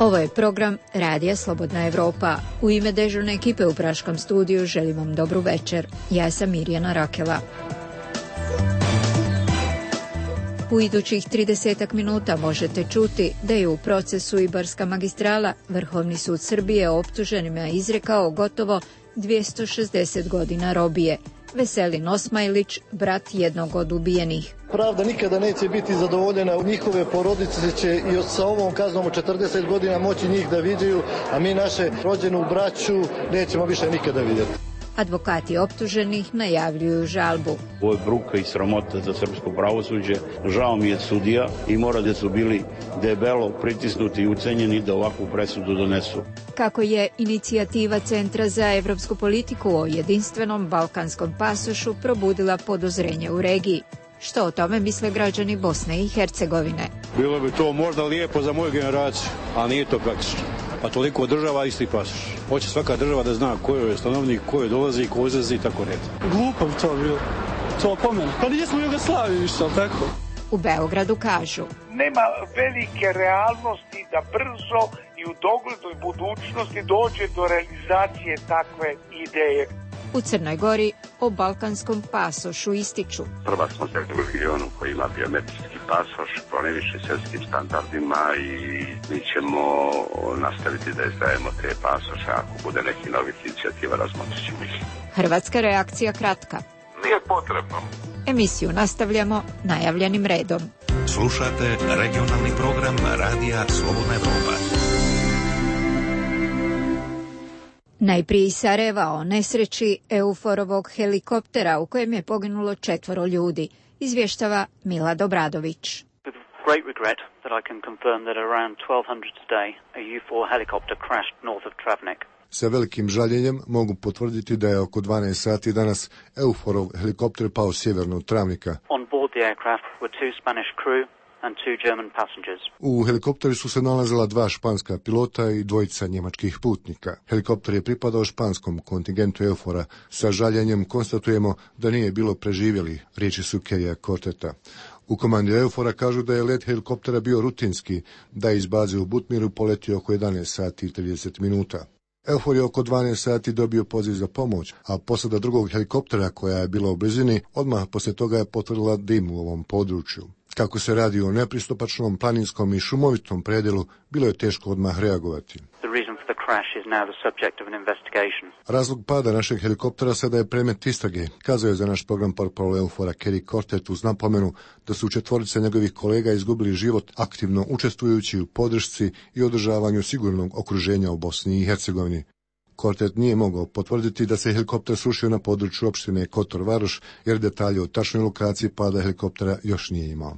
Ovo je program Radija Slobodna Evropa. U ime dežurne ekipe u Praškom studiju želim vam dobru večer. Ja sam Mirjana Rakela. U idućih 30 minuta možete čuti da je u procesu Ibarska magistrala Vrhovni sud Srbije optuženima izrekao gotovo 260 godina robije. Veselin Osmajlić, brat jednog od ubijenih. Pravda nikada neće biti zadovoljena, njihove porodice će i sa ovom kaznom od 40 godina moći njih da viđaju, a mi naše rođenu braću nećemo više nikada vidjeti. Advokati optuženih najavljuju žalbu. Ovo je bruka i sramota za srpsko pravosuđe. Žao mi je sudija i mora da su bili debelo pritisnuti i ucenjeni da ovakvu presudu donesu. Kako je inicijativa Centra za evropsku politiku o jedinstvenom balkanskom pasošu probudila podozrenje u regiji. Što o tome misle građani Bosne i Hercegovine? Bilo bi to možda lijepo za moju generaciju, a nije to praktično. Pa toliko država isti pasoš. Hoće svaka država da zna ko je stanovnik, ko je dolazi, ko izlazi i tako red. Glupo bi to bilo. To po meni. Pa nismo u Jugoslaviji više, ali tako? U Beogradu kažu: nema velike realnosti da brzo i u doglednoj budućnosti dođe do realizacije takve ideje. U Crnoj Gori o balkanskom pasošu ističu: prva smo zemlja u regionu koji ima biometrijski pasoš po najvišim svjetskim standardima i mi ćemo nastaviti da izdajemo te pasoše. Ako bude neki novih inicijativa, razmotrit ćemo ih. Hrvatska reakcija kratka. Nije potrebno. Emisiju nastavljamo najavljenim redom. Slušate regionalni program Radija Slobodna Evropa. Najprije iz Sarajeva o nesreći Euforovog helikoptera u kojem je poginulo 4 ljudi, izvještava Milad Obradović. Great regret that I can confirm that around 1200 today a U4 helicopter crashed north of Travnik. Sa velikim žaljenjem mogu potvrditi da je oko 12 sati danas Euforov helikopter pao sjeverno od Travnika. On board the aircraft were 2 Spanish crew and 2 German passengers. U helikopteru su se nalazila 2 španska pilota i 2 njemačkih putnika. Helikopter je pripadao španskom kontingentu Eufora. Sa žaljenjem konstatujemo da nije bilo preživjeli, riječi su Kerija Korteta. U komandi Eufora kažu da je let helikoptera bio rutinski, da je iz baze u Butmiru poletio oko 11 sati i 30 minuta. Eufor je oko 12 sati dobio poziv za pomoć, a posada drugog helikoptera koja je bila u blizini, odmah poslije toga je potvrdila dim u ovom području. Kako se radi o nepristupačnom, planinskom i šumovitom predjelu, bilo je teško odmah reagovati. Razlog pada našeg helikoptera sada je predmet istrage, kazao je za naš program portparol Eufora Kerry Kortet uz napomenu da su 4 njegovih kolega izgubili život aktivno učestvujući u podršci i održavanju sigurnog okruženja u Bosni i Hercegovini. Kortet nije mogao potvrditi da se helikopter srušio na području opštine Kotor Varoš, jer detalje o tačnoj lokaciji pada helikoptera još nije imao.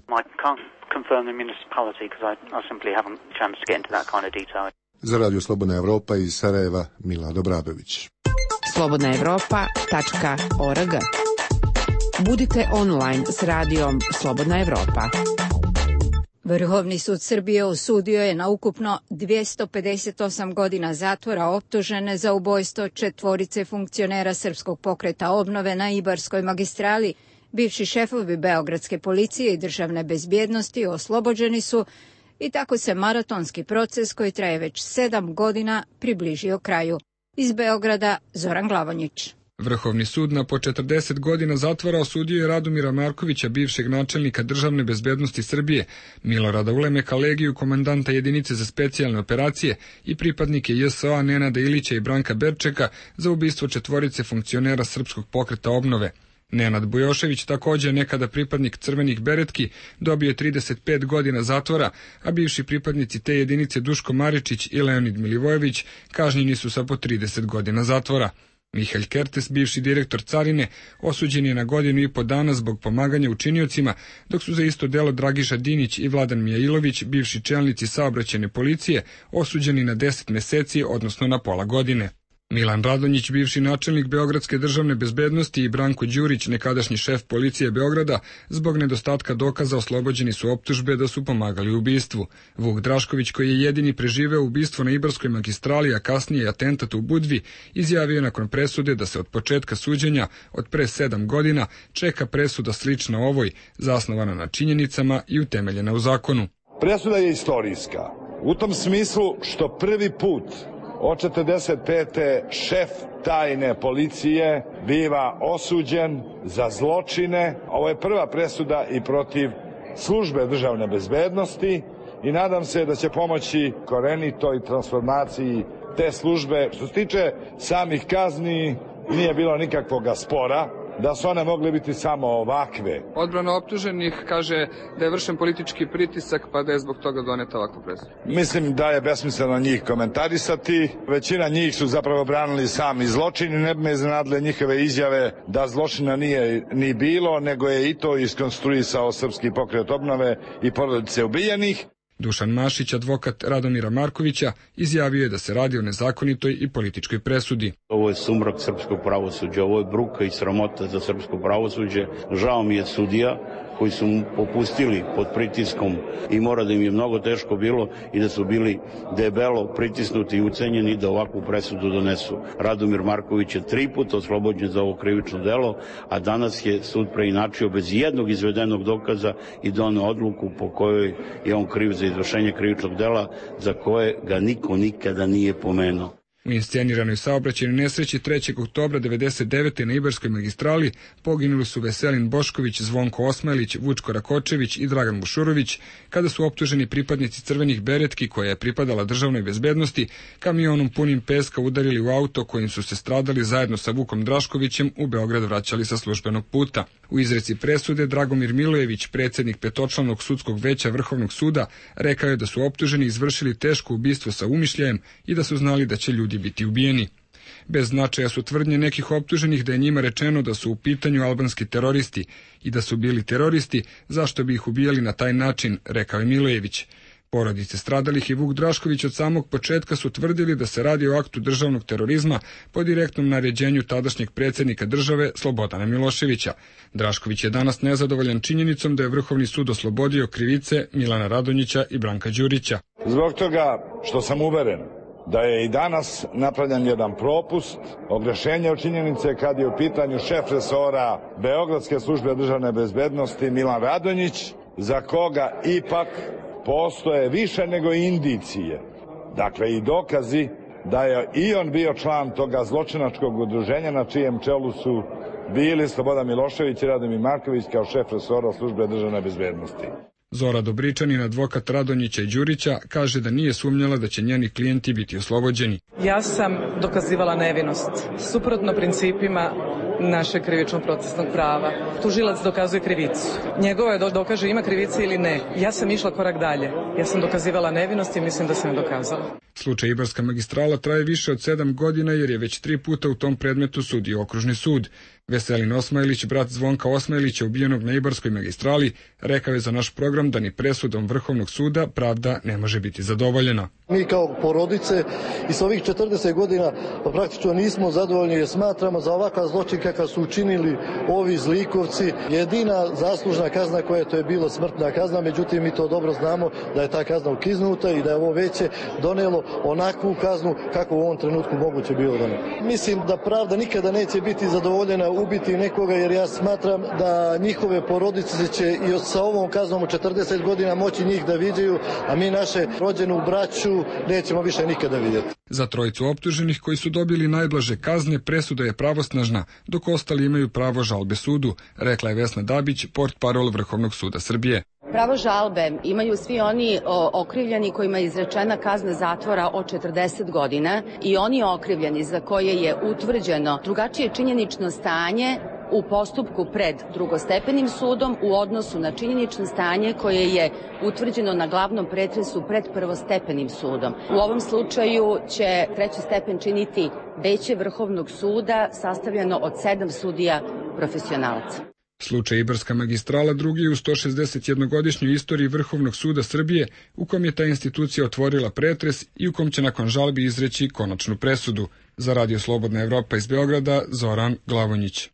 Za Radio Slobodna Evropa iz Sarajeva, Milad Obradović. slobodnaevropa.org. Budite online s radijom Slobodna Evropa. Vrhovni sud Srbije osudio je na ukupno 258 godina zatvora optužene za ubojstvo 4 funkcionera Srpskog pokreta obnove na Ibarskoj magistrali. Bivši šefovi beogradske policije i državne bezbjednosti oslobođeni su i tako se maratonski proces koji traje već 7 godina približio kraju. Iz Beograda Zoran Glavonjić. Vrhovni sud na po 40 godina zatvora osudio je Radomira Markovića, bivšeg načelnika državne bezbednosti Srbije, Milorada Ulemeka, Legiju, komandanta jedinice za specijalne operacije i pripadnike JSO-a Nenada Ilića i Branka Berčeka za ubistvo 4 funkcionera Srpskog pokreta obnove. Nenad Bujošević, također nekada pripadnik Crvenih beretki, dobio je 35 godina zatvora, a bivši pripadnici te jedinice Duško Maričić i Leonid Milivojević kažnjeni su sa po 30 godina zatvora. Mihael Kertes, bivši direktor carine, osuđen je na 1,5 godina zbog pomaganja učiniocima, dok su za isto delo Dragiša Dinić i Vladan Mijailović, bivši čelnici saobraćajne policije, osuđeni na 10 meseci, odnosno na pola godine. Milan Radonjić, bivši načelnik Beogradske državne bezbednosti, i Branko Đurić, nekadašnji šef policije Beograda, zbog nedostatka dokaza oslobođeni su optužbe da su pomagali u ubistvu. Vuk Drašković, koji je jedini preživeo ubistvo na Ibarskoj magistrali, a kasnije atentat u Budvi, izjavio je nakon presude da se od početka suđenja, od pre 7 godina, čeka presuda slična ovoj, zasnovana na činjenicama i utemeljena u zakonu. Presuda je istorijska. U tom smislu što prvi put od 45. šef tajne policije biva osuđen za zločine. Ovo je prva presuda i protiv službe državne bezbednosti i nadam se da će pomoći korenitoj transformaciji te službe. Što se tiče samih kazni, nije bilo nikakvog spora, da su one mogle biti samo ovakve. Odbrana optuženih kaže da je vršen politički pritisak, pa da je zbog toga doneta ovakva presuda. Mislim da je besmisleno njih komentarisati. Većina njih su zapravo branili sami zločin i ne bi me iznenadile njihove izjave da zločina nije ni bilo, nego je i to iskonstruisao Srpski pokret obnove i porodice ubijenih. Dušan Mašić, advokat Radomira Markovića, izjavio je da se radi o nezakonitoj i političkoj presudi. Ovo je sumrak srpskog pravosuđa, ovo je bruka i sramota za srpsko pravosuđe. Žao mi je sudija koji su mu popustili pod pritiskom i mora da im je mnogo teško bilo i da su bili debelo pritisnuti i ucenjeni da ovakvu presudu donesu. Radomir Marković je 3 puta oslobođen za ovo krivično delo, a danas je sud preinačio bez jednog izvedenog dokaza i doneo odluku po kojoj je on kriv za izvršenje krivičnog dela za koje ga niko nikada nije pomenuo. U insceniranoj saobraćajnoj nesreći 3. oktobra 1999. na Ibarskoj magistrali poginuli su Veselin Bošković, Zvonko Osmajlić, Vučko Rakočević i Dragan Bušurović, kada su optuženi pripadnici crvenih beretki, koja je pripadala državnoj bezbednosti, kamionom punim peska udarili u auto kojim su se stradali zajedno sa Vukom Draškovićem u Beograd vraćali sa službenog puta. U izreci presude Dragomir Milojević, predsjednik petočlanog sudskog veća Vrhovnog suda, rekao je da su optuženi izvršili teško ubistvo sa umišljajem i da su znali da će ljudi biti ubijeni. Bez značaja su tvrdnje nekih optuženih da je njima rečeno da su u pitanju albanski teroristi i da su bili teroristi, zašto bi ih ubijali na taj način, rekao je Milojević. Porodice stradalih i Vuk Drašković od samog početka su tvrdili da se radi o aktu državnog terorizma po direktnom naređenju tadašnjeg predsjednika države Slobodana Miloševića. Drašković je danas nezadovoljan činjenicom da je Vrhovni sud oslobodio krivice Milana Radonjića i Branka Đurića. Zbog toga što sam uveren da je i danas napravljen jedan propust, ogrešenje od činjenice kad je u pitanju šef resora Beogradske službe državne bezbednosti Milan Radonjić, za koga ipak postoje više nego indicije, dakle i dokazi da je i on bio član toga zločinačkog udruženja na čijem čelu su bili Slobodan Milošević i Radomir Marković kao šef resora službe državne bezbednosti. Zora Dobričanin, advokat Radonjića i Đurića, kaže da nije sumnjala da će njeni klijenti biti oslobođeni. Ja sam dokazivala nevinost, suprotno principima našeg krivičnog procesnog prava. Tužilac dokazuje krivicu. Njegovo je dokaže ima krivice ili ne. Ja sam išla korak dalje. Ja sam dokazivala nevinost i mislim da sam je dokazala. Slučaj Ibarska magistrala traje više od 7 godina jer je već 3 puta u tom predmetu sudio okružni sud. Veselin Osmajlić, brat Zvonka Osmajlića ubijenog na Ibarskoj magistrali, rekao je za naš program da ni presudom Vrhovnog suda pravda ne može biti zadovoljena. Mi kao porodice i sa ovih 40 godina praktično nismo zadovoljni jer smatramo za ovakav zločin kakav su učinili ovi zlikovci jedina zaslužna kazna koja to je bilo smrtna kazna, međutim mi to dobro znamo da je ta kazna ukiznuta i da je ovo veće donelo onakvu kaznu kako u ovom trenutku moguće bilo doneti. Mislim da pravda nikada neće biti zadovoljena ubiti nekoga jer ja smatram da njihove porodice će i sa ovom kaznom u 40 godina moći njih da viđaju, a mi naše rođenu braću nećemo više nikada vidjeti. Za trojicu optuženih koji su dobili najblaže kazne presuda je pravosnažna, dok ostali imaju pravo žalbe sudu, rekla je Vesna Dabić, portparol Vrhovnog suda Srbije. Pravo žalbe imaju svi oni okrivljeni kojima je izrečena kazna zatvora od 40 godina i oni okrivljeni za koje je utvrđeno drugačije činjenično stanje u postupku pred drugostepenim sudom u odnosu na činjenično stanje koje je utvrđeno na glavnom pretresu pred prvostepenim sudom. U ovom slučaju će treći stepen činiti veće Vrhovnog suda sastavljeno od 7 sudija profesionalaca. Slučaj Ibarska magistrala drugi je u 161-godišnjoj istoriji Vrhovnog suda Srbije u kom je ta institucija otvorila pretres i u kom će nakon žalbi izreći konačnu presudu. Za Radio Slobodna Evropa iz Beograda, Zoran Glavonjić.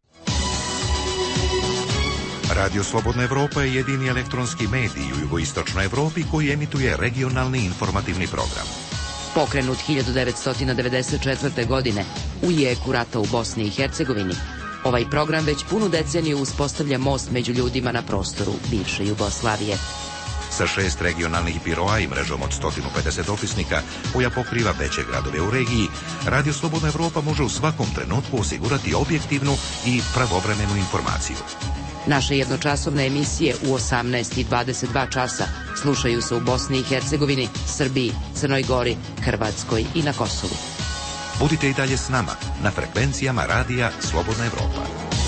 Radio Slobodna Evropa je jedini elektronski medij u jugoistočnoj Evropi koji emituje regionalni informativni program. Pokrenut 1994. godine u jeku rata u Bosni i Hercegovini, ovaj program već punu deceniju uspostavlja most među ljudima na prostoru bivše Jugoslavije. Sa 6 regionalnih biroa i mrežom od 150 opisnika koja pokriva veće gradove u regiji, Radio Slobodna Evropa može u svakom trenutku osigurati objektivnu i pravovremenu informaciju. Naše jednočasovne emisije u 18 i 22 časa slušaju se u Bosni i Hercegovini, Srbiji, Crnoj Gori, Hrvatskoj i na Kosovu. Budite i dalje s nama na frekvencijama Radija Slobodna Evropa.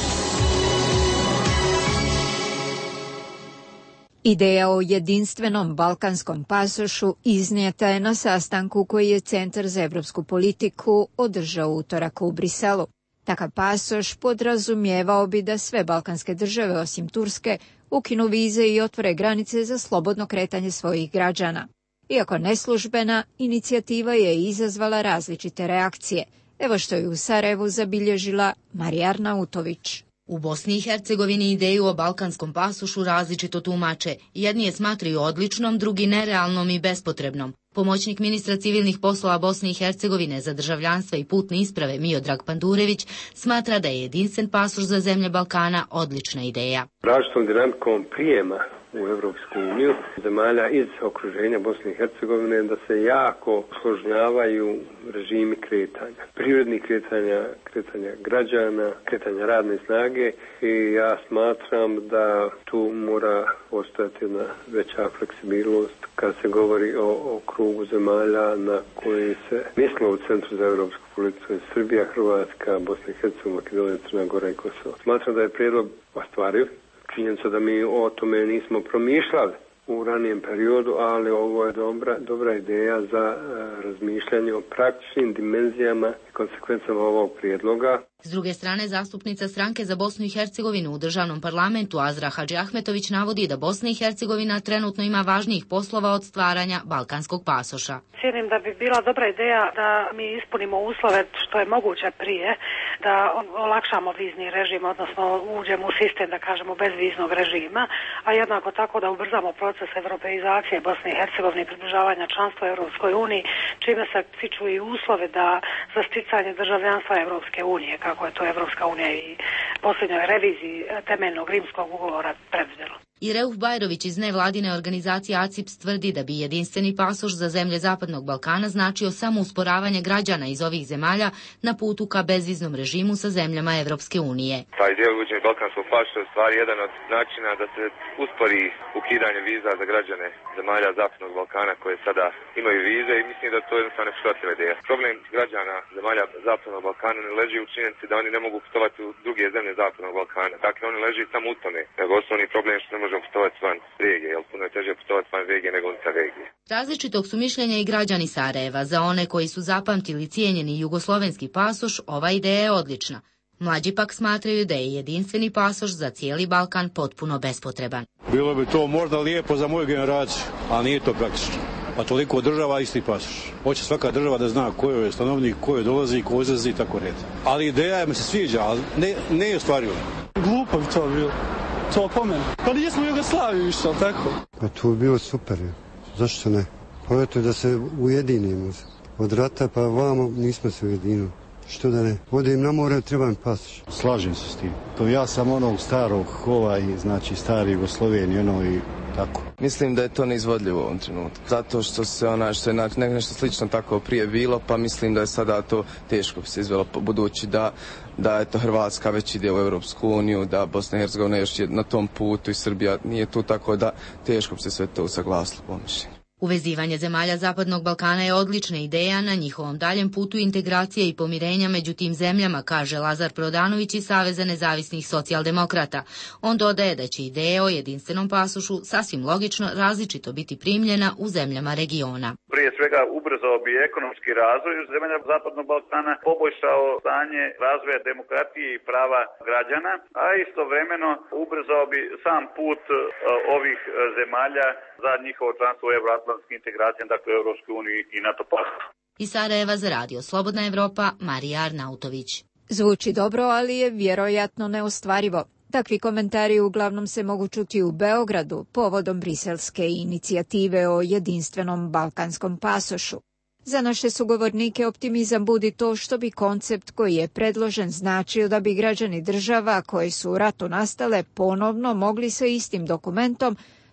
Ideja o jedinstvenom balkanskom pasošu iznijeta je na sastanku koji je Centar za evropsku politiku održao utorak u Briselu. Takav pasoš podrazumijevao bi da sve balkanske države osim Turske ukinu vize i otvore granice za slobodno kretanje svojih građana. Iako neslužbena, inicijativa je izazvala različite reakcije. Evo što je u Sarajevu zabilježila Marija Arnautović. U Bosni i Hercegovini ideju o balkanskom pasošu različito tumače. Jedni je smatraju odličnom, drugi nerealnom i bespotrebnom. Pomoćnik ministra civilnih poslova Bosne i Hercegovine za državljanstva i putne isprave Miodrag Pandurević smatra da je jedinstven pasoš za zemlje Balkana odlična ideja. Različitom dinamikom prijema u Evropsku uniju zemalja iz okruženja Bosne i Hercegovine da se jako usložnjavaju režimi kretanja. Prirodnih kretanja građana, kretanja radne snage i ja smatram da tu mora ostati jedna veća fleksibilnost kad se govori o krugu zemalja na koji se mislo u Centru za evropsku politiku Srbija, Hrvatska, Bosna i Hercegovina, Makedonija, Crna Gora i Kosovo. Smatram da je prijedlog ostvariv. Činjenica da mi o tome nismo promišljali u ranijem periodu, ali ovo je dobra ideja za razmišljanje o praktičnim dimenzijama i konsekvencama ovog prijedloga. S druge strane, zastupnica stranke za Bosnu i Hercegovinu u državnom parlamentu Azra Hadži Ahmetović navodi da Bosna i Hercegovina trenutno ima važnijih poslova od stvaranja balkanskog pasoša. Cijenim da bi bila dobra ideja da mi ispunimo uslove što je moguće prije, da olakšamo vizni režim, odnosno uđemo u sistem, da kažemo, bezviznog režima, a jednako tako da ubrzamo proces europeizacije Bosne i Hercegovine i približavanja članstva Europskoj uniji, čime se stiču i uslove za sticanje državljanstva Europske unije, kako je to Evropska unija i posljednjoj reviziji temeljnog rimskog ugovora predvidjelo. I Reuf Bajrović iz nevladine organizacije ACIPS tvrdi da bi jedinstveni pasoš za zemlje Zapadnog Balkana značio samo usporavanje građana iz ovih zemalja na putu ka bezviznom režimu sa zemljama Evropske unije. Ta ideja uvođenja balkanskog pasoša je stvari jedan od načina da se uspori ukidanje viza za građane zemalja Zapadnog Balkana koje sada imaju vize i mislim da to je jednostavno neprihvatljiva ideja. Problem građana zemalja Zapadnog Balkana ne leži u činjenici da oni ne mogu putovati u druge zemlje Zapadnog Balkana. Dakle, oni leži samo u tome. Nego osnovni problem što ne možemo putovati van regije, jer puno je teže putovati van regije nego unutar regije. Različitog su mišljenja i građani Sarajeva. Za one koji su zapamtili cijenjeni jugoslovenski pasoš, ova ideja je odlična. Mlađi pak smatraju da je jedinstveni pasoš za cijeli Balkan potpuno bespotreban. Bilo bi to možda lijepo za moju generaciju, a nije to praktično. Pa toliko država, isti pasoš. Hoće svaka država da zna ko je stanovnik, ko je dolazi, ko izlazi i tako red. Ali ideja mi se sviđa, ali ne je ostvariva. Glupo bi to bilo. To po meni. Pa nismo u Jugoslaviji više, ali tako? Pa to bi bilo super. Zašto ne? Pa eto da se ujedinimo. Od rata pa vamo nismo se ujedinili. Što da ne? Odim na more, trebam pasoš. Slažem se s tim. To ja sam onog starog znači stari Jugoslovenije, i tako. Mislim da je to neizvodljivo u ovom trenutku. Zato što što je nešto slično tako prije bilo, pa mislim da je sada to teško se izvelo, budući da je to Hrvatska već ide u Europsku uniju, da Bosna i Hercegovina još je na tom putu i Srbija nije tu, tako da teško bi se sve to usaglasilo po mišljenju. Uvezivanje zemalja Zapadnog Balkana je odlična ideja na njihovom daljem putu integracije i pomirenja među tim zemljama, kaže Lazar Prodanović iz Saveza nezavisnih socijaldemokrata. On dodaje da će ideja o jedinstvenom pasošu sasvim logično različito biti primljena u zemljama regiona. Prije svega ubrzao bi ekonomski razvoj u zemlja Zapadnog Balkana, poboljšao stanje razvoja demokratije i prava građana, a istovremeno ubrzao bi sam put ovih zemalja za njihovo članstvo u euroatlantskim integracijama, dakle u Europskoj uniji i NATO paktu. Iz Sarajeva za radio Slobodna Evropa, Marija Arnautović. Zvuči dobro, ali je vjerojatno neostvarivo. Takvi komentari uglavnom se mogu čuti u Beogradu povodom briselske inicijative o jedinstvenom balkanskom pasošu. Za naše sugovornike optimizam budi to što bi koncept koji je predložen značio da bi građani država koji su u ratu nastale ponovno mogli sa istim dokumentom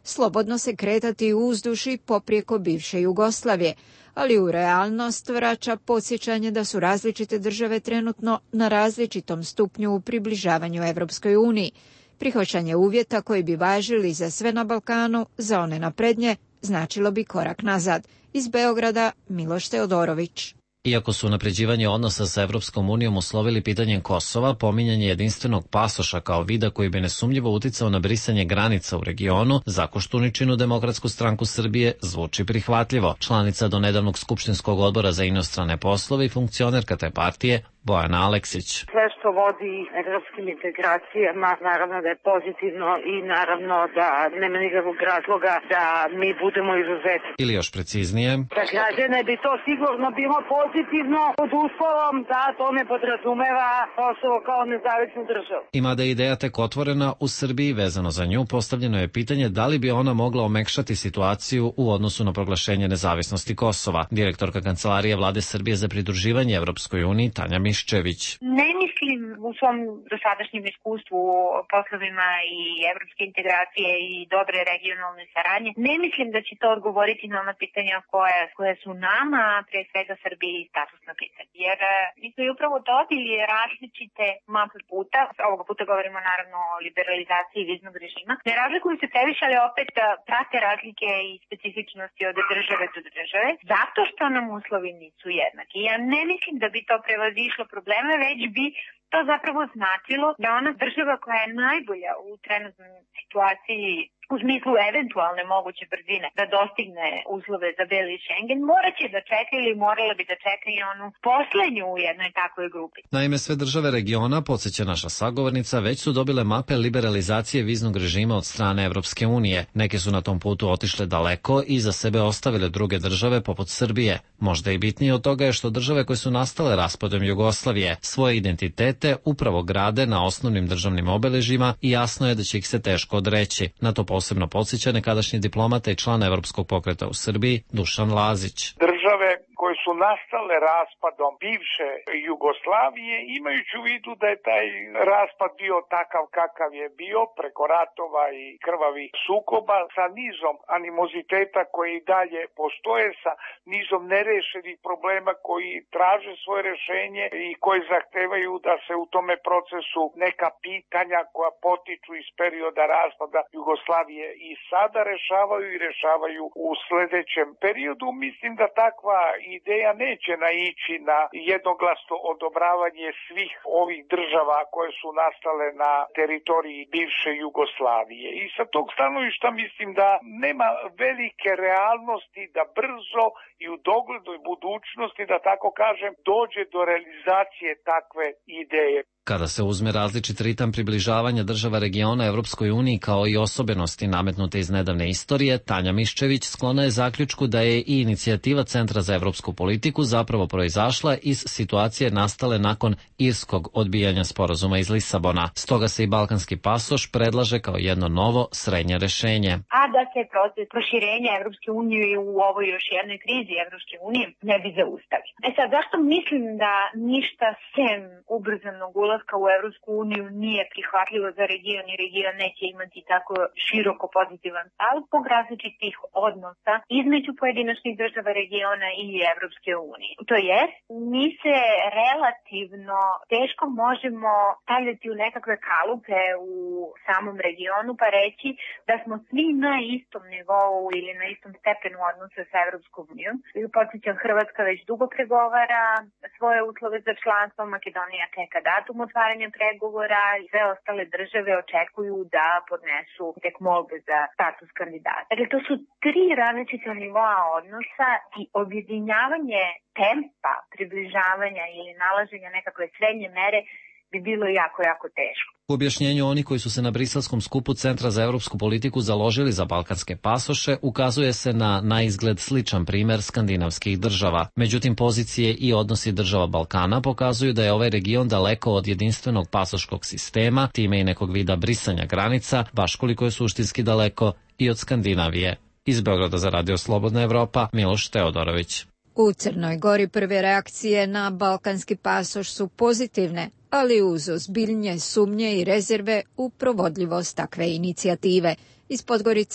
slobodno se kretati u uzduži poprijeko bivše Jugoslavije, ali u realnost vraća podsjećanje da su različite države trenutno na različitom stupnju u približavanju Evropskoj uniji. Prihvaćanje uvjeta koji bi važili za sve na Balkanu, za one naprednje, značilo bi korak nazad. Iz Beograda, Miloš Teodorović. Iako su unapređivanje odnosa sa Evropskom unijom uslovili pitanjem Kosova, pominjanje jedinstvenog pasoša kao vida koji bi nesumnjivo uticao na brisanje granica u regionu, za Koštuničinu Demokratsku stranku Srbije zvuči prihvatljivo. Članica do nedavnog Skupštinskog odbora za inostrane poslove i funkcionerka te partije, Bojana Aleksić. Sve što vodi evropskim integracijama, naravno da je pozitivno i naravno da nema nikakvog razloga da mi budemo izuzeti. Ili još preciznije, za građane bi to sigurno bilo pozitivno pod uslovom da to ne podrazumeva Kosovo kao nezavisnu državu. Ima da je ideja tek otvorena u Srbiji, vezano za nju postavljeno je pitanje da li bi ona mogla omekšati situaciju u odnosu na proglašenje nezavisnosti Kosova. Direktorka Kancelarije Vlade Srbije za pridruživanje Evropskoj uniji Tanja Miščević. Ne mislim u svom dosadašnjem iskustvu o poslovima i evropske integracije i dobre regionalne saradnje, ne mislim da će to odgovoriti na ona pitanja koje su nama, pre svega Srbiji, statusna pitanja. Jer mi smo i upravo dobili različite mape puta, ovoga puta govorimo naravno o liberalizaciji viznog režima. Ne razlikuju se previše, ali opet prate razlike i specifičnosti od države do države, zato što nam uslovi nisu jednaki. Ja ne mislim da bi to prevazišlo probleme, već bi to zapravo značilo da ona država koja je najbolja u trenutnoj situaciji u smislu eventualne moguće brzine da dostigne uslove za beli Schengen, moraće da čeka ili morala bi da čeka i onu poslednju u jednoj takvoj grupi. Naime, sve države regiona, podsjeća naša sagovornica, već su dobile mape liberalizacije viznog režima od strane Evropske unije. Neke su na tom putu otišle daleko i za sebe ostavile druge države poput Srbije. Možda i bitnije od toga je što države koje su nastale raspadom Jugoslavije svoje identitete upravo grade na osnovnim državnim obeležjima i jasno je da će ih se teško odreći. Na to posebno podsjeća nekadašnji diplomata i član Evropskog pokreta u Srbiji Dušan Lazić. Države koje su nastale raspadom bivše Jugoslavije, imajući u vidu da je taj raspad bio takav kakav je bio, preko ratova i krvavih sukoba, sa nizom animoziteta koji i dalje postoje, sa nizom nerešenih problema koji traže svoje rešenje i koji zahtevaju da se u tome procesu neka pitanja koja potiču iz perioda raspada Jugoslavije i sada rešavaju u sledećem periodu. Mislim da takva ideja neće naići na jednoglasno odobravanje svih ovih država koje su nastale na teritoriji bivše Jugoslavije. I sa tog stanovišta mislim da nema velike realnosti da brzo i u doglednoj budućnosti, da tako kažem, dođe do realizacije takve ideje. Kada se uzme različit ritam približavanja država regiona Evropskoj uniji kao i osobenosti nametnute iz nedavne istorije, Tanja Miščević sklona je zaključku da je i inicijativa Centra za evropsku politiku zapravo proizašla iz situacije nastale nakon irskog odbijanja sporazuma iz Lisabona. Stoga se i balkanski pasoš predlaže kao jedno novo srednje rešenje. A da se proces proširenja Evropske unije u ovoj još jednoj krizi Evropske unije ne bi zaustavio. Sad, zašto mislim da ništa sem ubrzanog ulaska u Evropsku uniju nije prihvatljivo za region i region neće imati tako široko pozitivan stav zbog različitih odnosa između pojedinačnih država regiona i Evropske unije. To jest, mi se relativno teško možemo stavljati u nekakve kalupe u samom regionu pa reći da smo svi na istom nivou ili na istom stepenu odnosa sa Evropskom unijom. Podsjećam, Hrvatska već dugo pregovara svoje uslove za članstvo, Makedonija čeka datum otvaranja pregovora i sve ostale države očekuju da podnesu tek molbe za status kandidata. Dakle, to su tri različita nivoa odnosa i objedinjavanje tempa približavanja ili nalaženja nekakve srednje mere bi bilo jako teško. U objašnjenju oni koji su se na briselskom skupu Centra za evropsku politiku založili za balkanske pasoše ukazuje se na izgled sličan primer skandinavskih država. Međutim, pozicije i odnosi država Balkana pokazuju da je ovaj region daleko od jedinstvenog pasoškog sistema, time i nekog vida brisanja granica, baš koliko je suštinski daleko i od Skandinavije. Iz Beograda za Radio Slobodna Evropa, Miloš Teodorović. U Crnoj Gori prve reakcije na balkanski pasoš su pozitivne, ali uz ozbiljnije sumnje i rezerve u provodljivost takve inicijative. Iz Podgorice,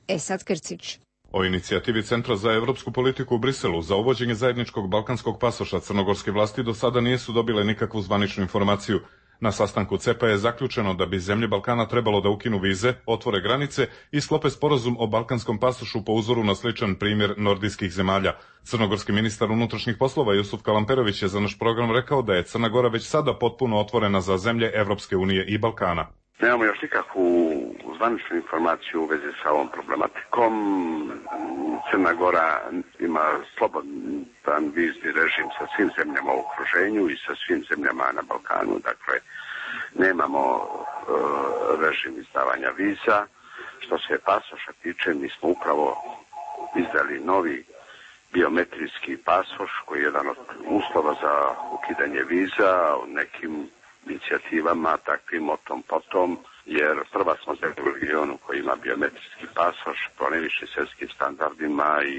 Esad Krcić. O inicijativi Centra za evropsku politiku u Briselu za uvođenje zajedničkog balkanskog pasoša crnogorske vlasti do sada nisu dobile nikakvu zvaničnu informaciju. Na sastanku CEPA je zaključeno da bi zemlje Balkana trebalo da ukinu vize, otvore granice i sklope sporazum o balkanskom pasošu po uzoru na sličan primjer nordijskih zemalja. Crnogorski ministar unutrašnjih poslova Jusuf Kalamperović je za naš program rekao da je Crna Gora već sada potpuno otvorena za zemlje Evropske unije i Balkana. Nemamo još nikakvu zvaničnu informaciju u vezi sa ovom problematikom. Crna Gora ima slobodan vizni režim sa svim zemljama u okruženju i sa svim zemljama na Balkanu. Dakle, nemamo režim izdavanja viza. Što se pasoša tiče, mi smo upravo izdali novi biometrijski pasoš koji je jedan od uslova za ukidanje viza u nekim inicijativama, takvim o tom potom, jer prva smo zemlja u regionu koji ima biometrijski pasoš po najvišim svjetskim standardima i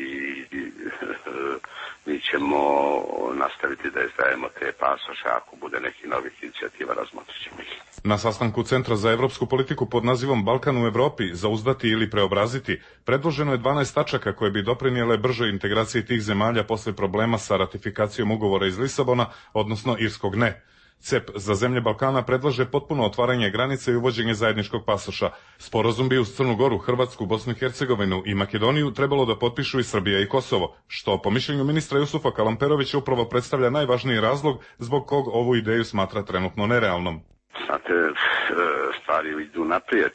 mi ćemo nastaviti da izdajemo te pasoše. Ako bude neki novih inicijativa, razmotrit ćemo ih. Na sastanku Centra za evropsku politiku pod nazivom Balkan u Evropi, zauzdati ili preobraziti, predloženo je 12 tačaka koje bi doprinijele bržoj integraciji tih zemalja posle problema sa ratifikacijom ugovora iz Lisabona, odnosno irskog ne. CEP za zemlje Balkana predlaže potpuno otvaranje granice i uvođenje zajedničkog pasoša. Sporazum bi uz Crnu Goru, Hrvatsku, Bosnu i Hercegovinu i Makedoniju trebalo da potpišu i Srbija i Kosovo, što po mišljenju ministra Jusufa Kalamperovića upravo predstavlja najvažniji razlog zbog kog ovu ideju smatra trenutno nerealnom. Znate, stvari idu naprijed.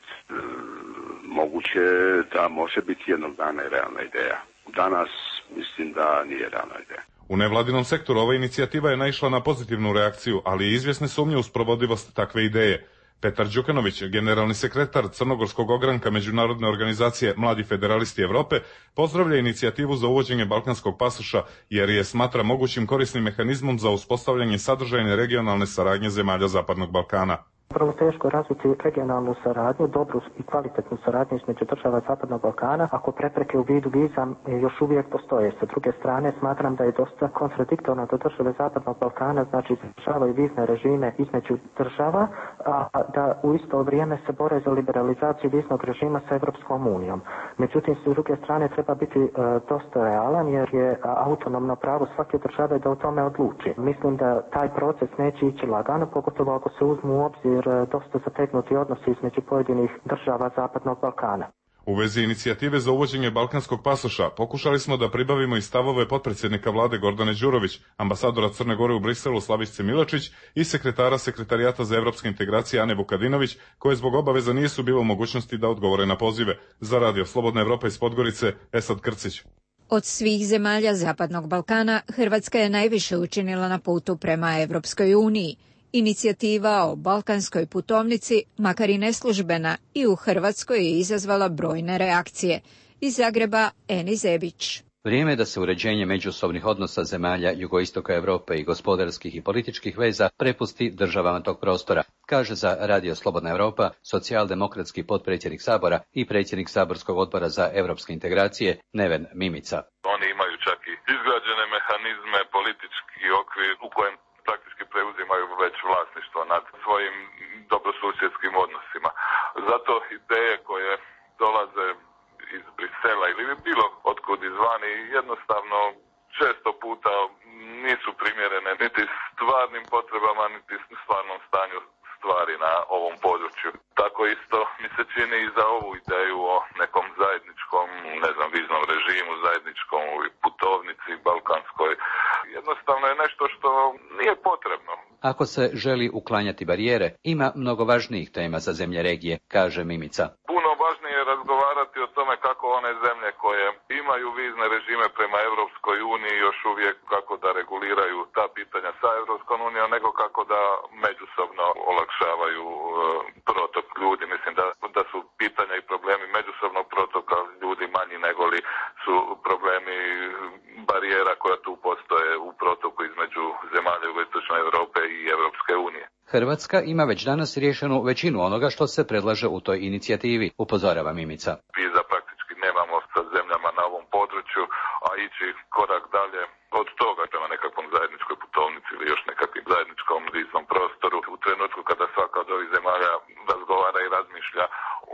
Moguće da može biti jednog dana i realna ideja. Danas mislim da nije realna ideja. U nevladinom sektoru ova inicijativa je naišla na pozitivnu reakciju, ali i izvjesne sumnje u sprovodivost takve ideje. Petar Đukanović, generalni sekretar Crnogorskog ogranka Međunarodne organizacije Mladi federalisti Evrope, pozdravlja inicijativu za uvođenje balkanskog pasoša jer je smatra mogućim korisnim mehanizmom za uspostavljanje sadržajne regionalne saradnje zemalja Zapadnog Balkana. Prvo teško razviti regionalnu saradnju, dobru i kvalitetnu saradnju između država Zapadnog Balkana, ako prepreke u vidu viza još uvijek postoje. Sa druge strane, smatram da je dosta kontradiktorno da države Zapadnog Balkana, znači, izvršavaju vizne režime između država, a da u isto vrijeme se bore za liberalizaciju viznog režima sa Evropskom unijom. Međutim, s druge strane, treba biti dosta realan jer je autonomno pravo svake države da o tome odluči. Mislim da taj proces neće ići lagano, pogotovo ako se uzmu u obzir dosta zategnuti odnosi između pojedinih država Zapadnog Balkana. U vezi inicijative za uvođenje balkanskog pasoša pokušali smo da pribavimo i stavove potpredsjednika vlade Gordane Đurović, ambasadora Crne Gore u Briselu Slavice Miločić i sekretara Sekretarijata za evropske integracije Ane Vukadinović, koje zbog obaveza nisu bile u mogućnosti da odgovore na pozive. Za Radio Slobodna Evropa iz Podgorice, Esad Krcić. Od svih zemalja Zapadnog Balkana, Hrvatska je najviše učinila na putu prema Evropskoj uniji. Inicijativa o balkanskoj putovnici, makar i neslužbena, i u Hrvatskoj je izazvala brojne reakcije. Iz Zagreba, Eni Zebić. Vrijeme je da se uređenje međusobnih odnosa zemalja jugoistoka Europe i gospodarskih i političkih veza prepusti državama tog prostora, kaže za Radio Slobodna Europa socijaldemokratski potpredsjednik Sabora i predsjednik Saborskog odbora za evropske integracije Neven Mimica. Oni imaju čak i izgrađene mehanizme, politički okvir u kojem praktički preuzimaju već vlasništvo nad svojim dobrosusjedskim odnosima. Zato ideje koje dolaze iz Brisela ili bilo otkud izvani jednostavno često puta nisu primjerene niti stvarnim potrebama, niti stvarnom stanju stvari na ovom području. Tako isto mi se čini i za ovu ideju o nekom zajedničkom, viznom režimu, zajedničkom putovnici balkanskoj. Jednostavno je nešto što nije potrebno. Ako se želi uklanjati barijere, ima mnogo važnijih tema za zemlje regije, kaže Mimica. Puno važnije je razgovarati o tome kako one zemlje koje imaju vizne režime prema Europskoj uniji još uvijek kako da reguliraju ta pitanja sa Europskom unijom, nego kako da međusobno olakšavaju protok ljudi. Mislim da su pitanja i problemi međusobnog protoka ljudi manji nego li su problemi barijera koja tu postoje u protoku između zemalja jugoistočne Europe i Europske unije. Hrvatska ima već danas riješenu većinu onoga što se predlaže u toj inicijativi, upozorava Mimica. Viza praktički nemamo sa zemljama na ovom području, a ići korak dalje od toga prema nekakvom zajedničkoj putovnici ili još nekakvom zajedničkom viznom prostoru u trenutku kada svaka od ovih zemalja razgovara i razmišlja o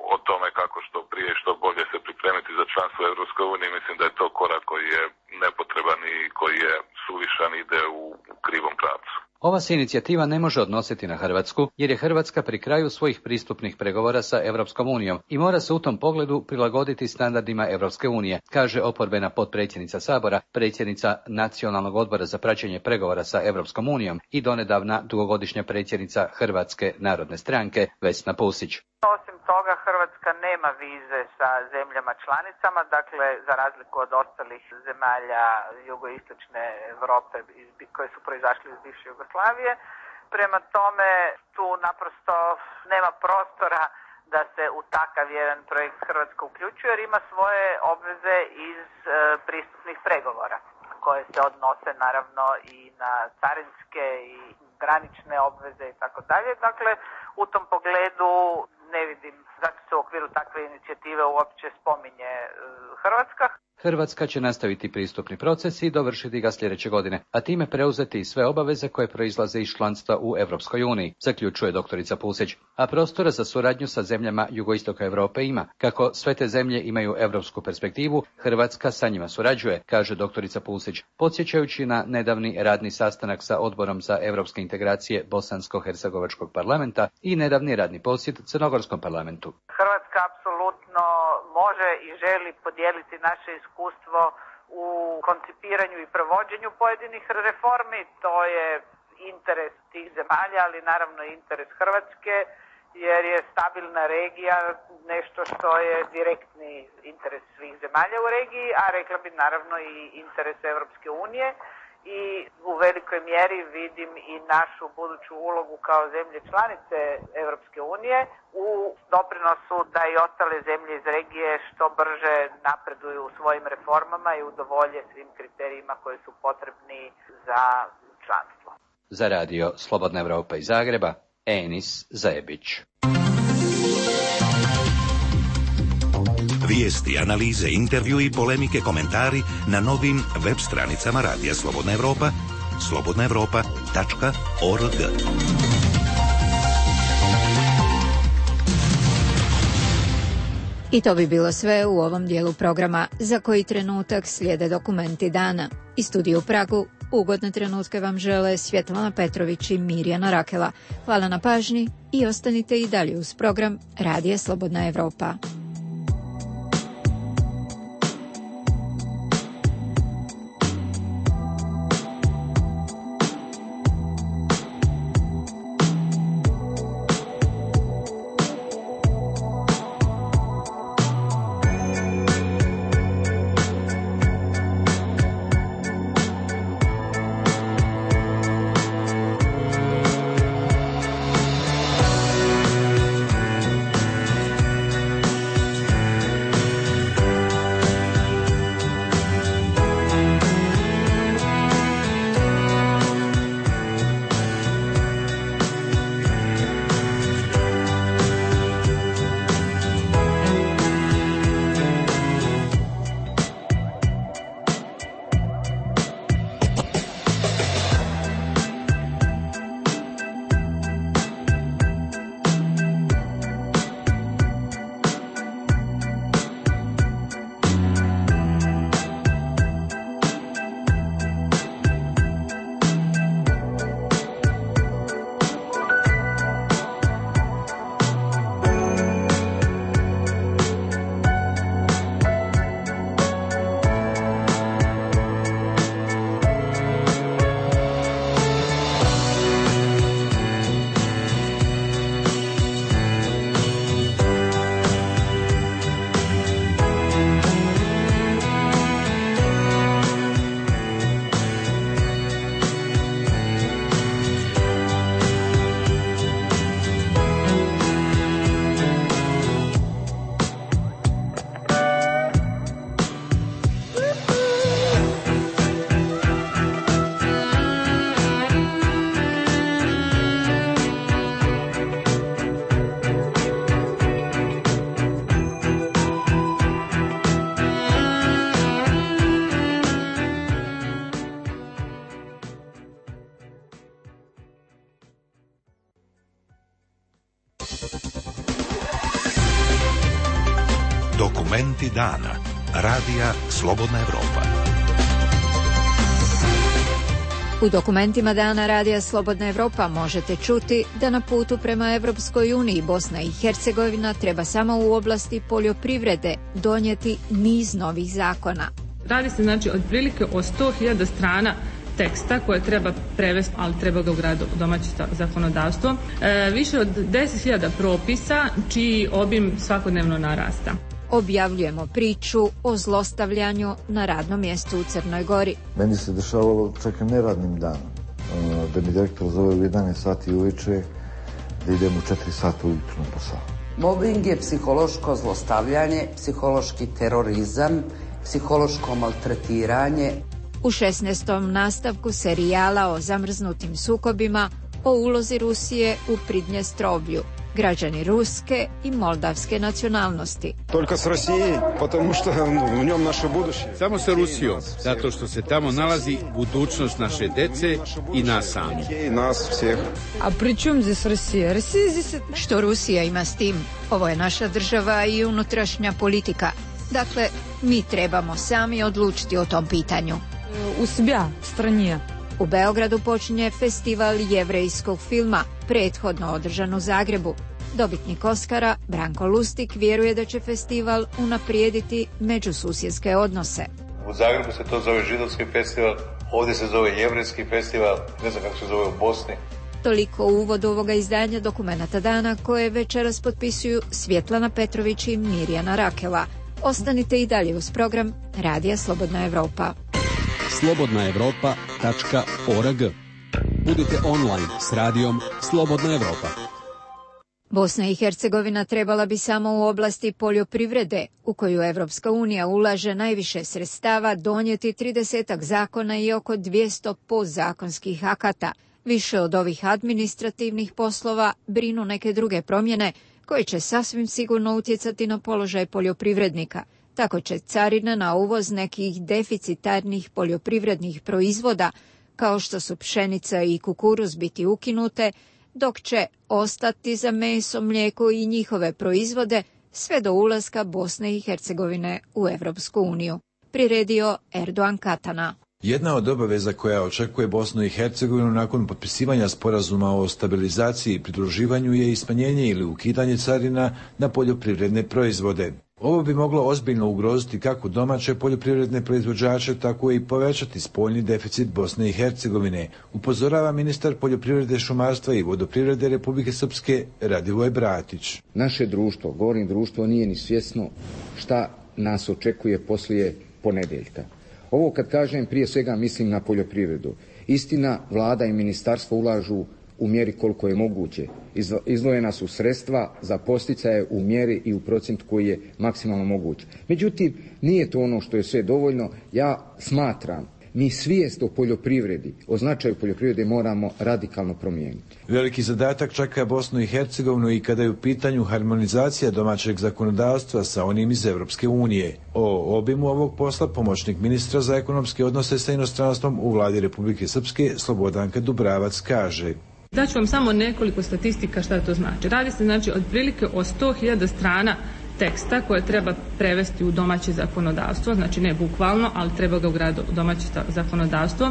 o tome kako što prije i što bolje se pripremiti za članstvo u Europskoj uniji. Mislim da je to korak koji je nepotreban i koji je suvišan, ide u krivom pravcu. Ova se inicijativa ne može odnositi na Hrvatsku, jer je Hrvatska pri kraju svojih pristupnih pregovora sa Europskom unijom i mora se u tom pogledu prilagoditi standardima Europske unije, kaže oporbena potpredsjednica Sabora, predsjednica Nacionalnog odbora za praćenje pregovora sa Europskom unijom i donedavna dugogodišnja predsjednica Hrvatske narodne stranke Vesna Pusić. Osim toga, Hrvatska nema vize sa zemljama članicama, dakle, za razliku od ostalih zemalja jugoistočne Europe koje su proizašle iz bivše Jugoslavije. Prema tome, tu naprosto nema prostora da se u takav jedan projekt Hrvatska uključuje, jer ima svoje obveze iz pristupnih pregovora, koje se odnose naravno i na carinske i granične obveze i tako dalje. Dakle, u tom pogledu ne vidim zašto se u okviru takve inicijative uopće spominje Hrvatska. Hrvatska će nastaviti pristupni proces i dovršiti ga sljedeće godine, a time preuzeti i sve obaveze koje proizlaze iz članstva u Europskoj uniji, zaključuje doktorica Pusić. A prostora za suradnju sa zemljama jugoistoka Europe ima. Kako sve te zemlje imaju europsku perspektivu, Hrvatska sa njima surađuje, kaže doktorica Pusić, podsjećajući na nedavni radni sastanak sa Odborom za europske integracije Bosansko-hercegovačkog parlamenta i nedavni radni posjet Crnogorskom parlamentu. Hrvatska apsolutno može i želi podijeliti naše iskustvo u koncipiranju i provođenju pojedinih reformi. To je interes tih zemalja, ali naravno i interes Hrvatske, jer je stabilna regija nešto što je direktni interes svih zemalja u regiji, a rekla bi naravno i interes Europske unije. I u velikoj mjeri vidim i našu buduću ulogu kao zemlje članice Europske unije u doprinosu da i ostale zemlje iz regije što brže napreduju u svojim reformama i udovolje svim kriterijima koji su potrebni za članstvo. Za radio Slobodna Europa iz Zagreba, Enis Zajebić. Vijesti, analize, intervju i polemike, komentari na novim web stranicama Radija Slobodna Europa, slobodnaevropa.org. I to bi bilo sve u ovom dijelu programa. Za koji trenutak slijede dokumenti dana. Iz studija u Pragu ugodne trenutke vam žele Svjetlana Petrović i Mirjana Rakela. Hvala na pažnji i ostanite i dalje uz program Radija Slobodna Europa. Dokumenti dana. Radija Slobodna Evropa. U dokumentima dana Radija Slobodna Evropa možete čuti da na putu prema Evropskoj uniji Bosna i Hercegovina treba samo u oblasti poljoprivrede donijeti niz novih zakona. Radi se znači otprilike o 100.000 strana teksta koje treba prevesti, ali treba ga ugraditi u domaće zakonodavstvo. Više od 10.000 propisa čiji obim svakodnevno narasta. Objavljujemo priču o zlostavljanju na radnom mjestu u Crnoj Gori. Meni se dešavalo čak i neradnim danom. Da mi direktor zove u 11 sati uveče, da idem u 4 sata ujutru na posao. Mobbing je psihološko zlostavljanje, psihološki terorizam, psihološko maltretiranje. U 16. nastavku serijala o zamrznutim sukobima o ulozi Rusije u Pridnjestrovlju. Građani ruske i moldavske nacionalnosti. Только с Россией, потому что в нем наше будущее. Samo sa Rusijom, zato što se tamo nalazi budućnost naše dece i nas samih. Nas всех. A pri čemu здесь Rusija? Rusija здесь... Što Rusija ima s tim? Ovo je naša država i unutrašnja politika. Dakle, mi trebamo sami odlučiti o tom pitanju. U себя, стране. U Beogradu počinje festival jevrejskog filma, prethodno održan u Zagrebu. Dobitnik Oskara, Branko Lustig, vjeruje da će festival unaprijediti međususjedske odnose. U Zagrebu se to zove židovski festival, ovdje se zove jevrejski festival, ne znam kako se zove u Bosni. Toliko u uvodu ovoga izdanja Dokumenata dana koje večeras potpisuju Svjetlana Petrović i Mirjana Rakela. Ostanite i dalje uz program Radija Slobodna Evropa. slobodnaevropa.org. Budite online s radijom Slobodna Evropa. Bosna i Hercegovina trebala bi samo u oblasti poljoprivrede, u koju Evropska unija ulaže najviše sredstava, donijeti 30 zakona i oko 200 podzakonskih akata. Više od ovih administrativnih poslova brinu neke druge promjene koje će sasvim sigurno utjecati na položaj poljoprivrednika. Tako će carine na uvoz nekih deficitarnih poljoprivrednih proizvoda, kao što su pšenica i kukuruz, biti ukinute, dok će ostati za meso, mlijeko i njihove proizvode sve do ulaska Bosne i Hercegovine u Evropsku uniju. Priredio Erdogan Katana. Jedna od obaveza koja očekuje Bosnu i Hercegovinu nakon potpisivanja sporazuma o stabilizaciji i pridruživanju je ispunjenje ili ukidanje carina na poljoprivredne proizvode. Ovo bi moglo ozbiljno ugroziti kako domaće poljoprivredne proizvođače, tako i povećati spoljni deficit Bosne i Hercegovine, upozorava ministar poljoprivrede, šumarstva i vodoprivrede Republike Srpske Radivoj Bratić. Naše društvo, govorim društvo, nije ni svjesno šta nas očekuje poslije ponedjeljka. Ovo kad kažem, prije svega mislim na poljoprivredu. Istina, vlada i ministarstvo ulažu u mjeri koliko je moguće. Izdvojena su sredstva za posticaje u mjeri i u procent koji je maksimalno moguć. Međutim, nije to ono što je sve dovoljno. Ja smatram, mi svijest o poljoprivredi, o značaju poljoprivrede moramo radikalno promijeniti. Veliki zadatak čeka Bosnu i Hercegovinu i kada je u pitanju harmonizacija domaćeg zakonodavstva sa onim iz Evropske unije. O obimu ovog posla pomoćnik ministra za ekonomske odnose sa inostranstvom u vladi Republike Srpske Slobodanka Dubravac kaže: Daću vam samo nekoliko statistika šta to znači. Radi se znači otprilike o 100.000 strana teksta koje treba prevesti u domaće zakonodavstvo, znači ne bukvalno, ali treba ga ugraditi u domaće zakonodavstvo.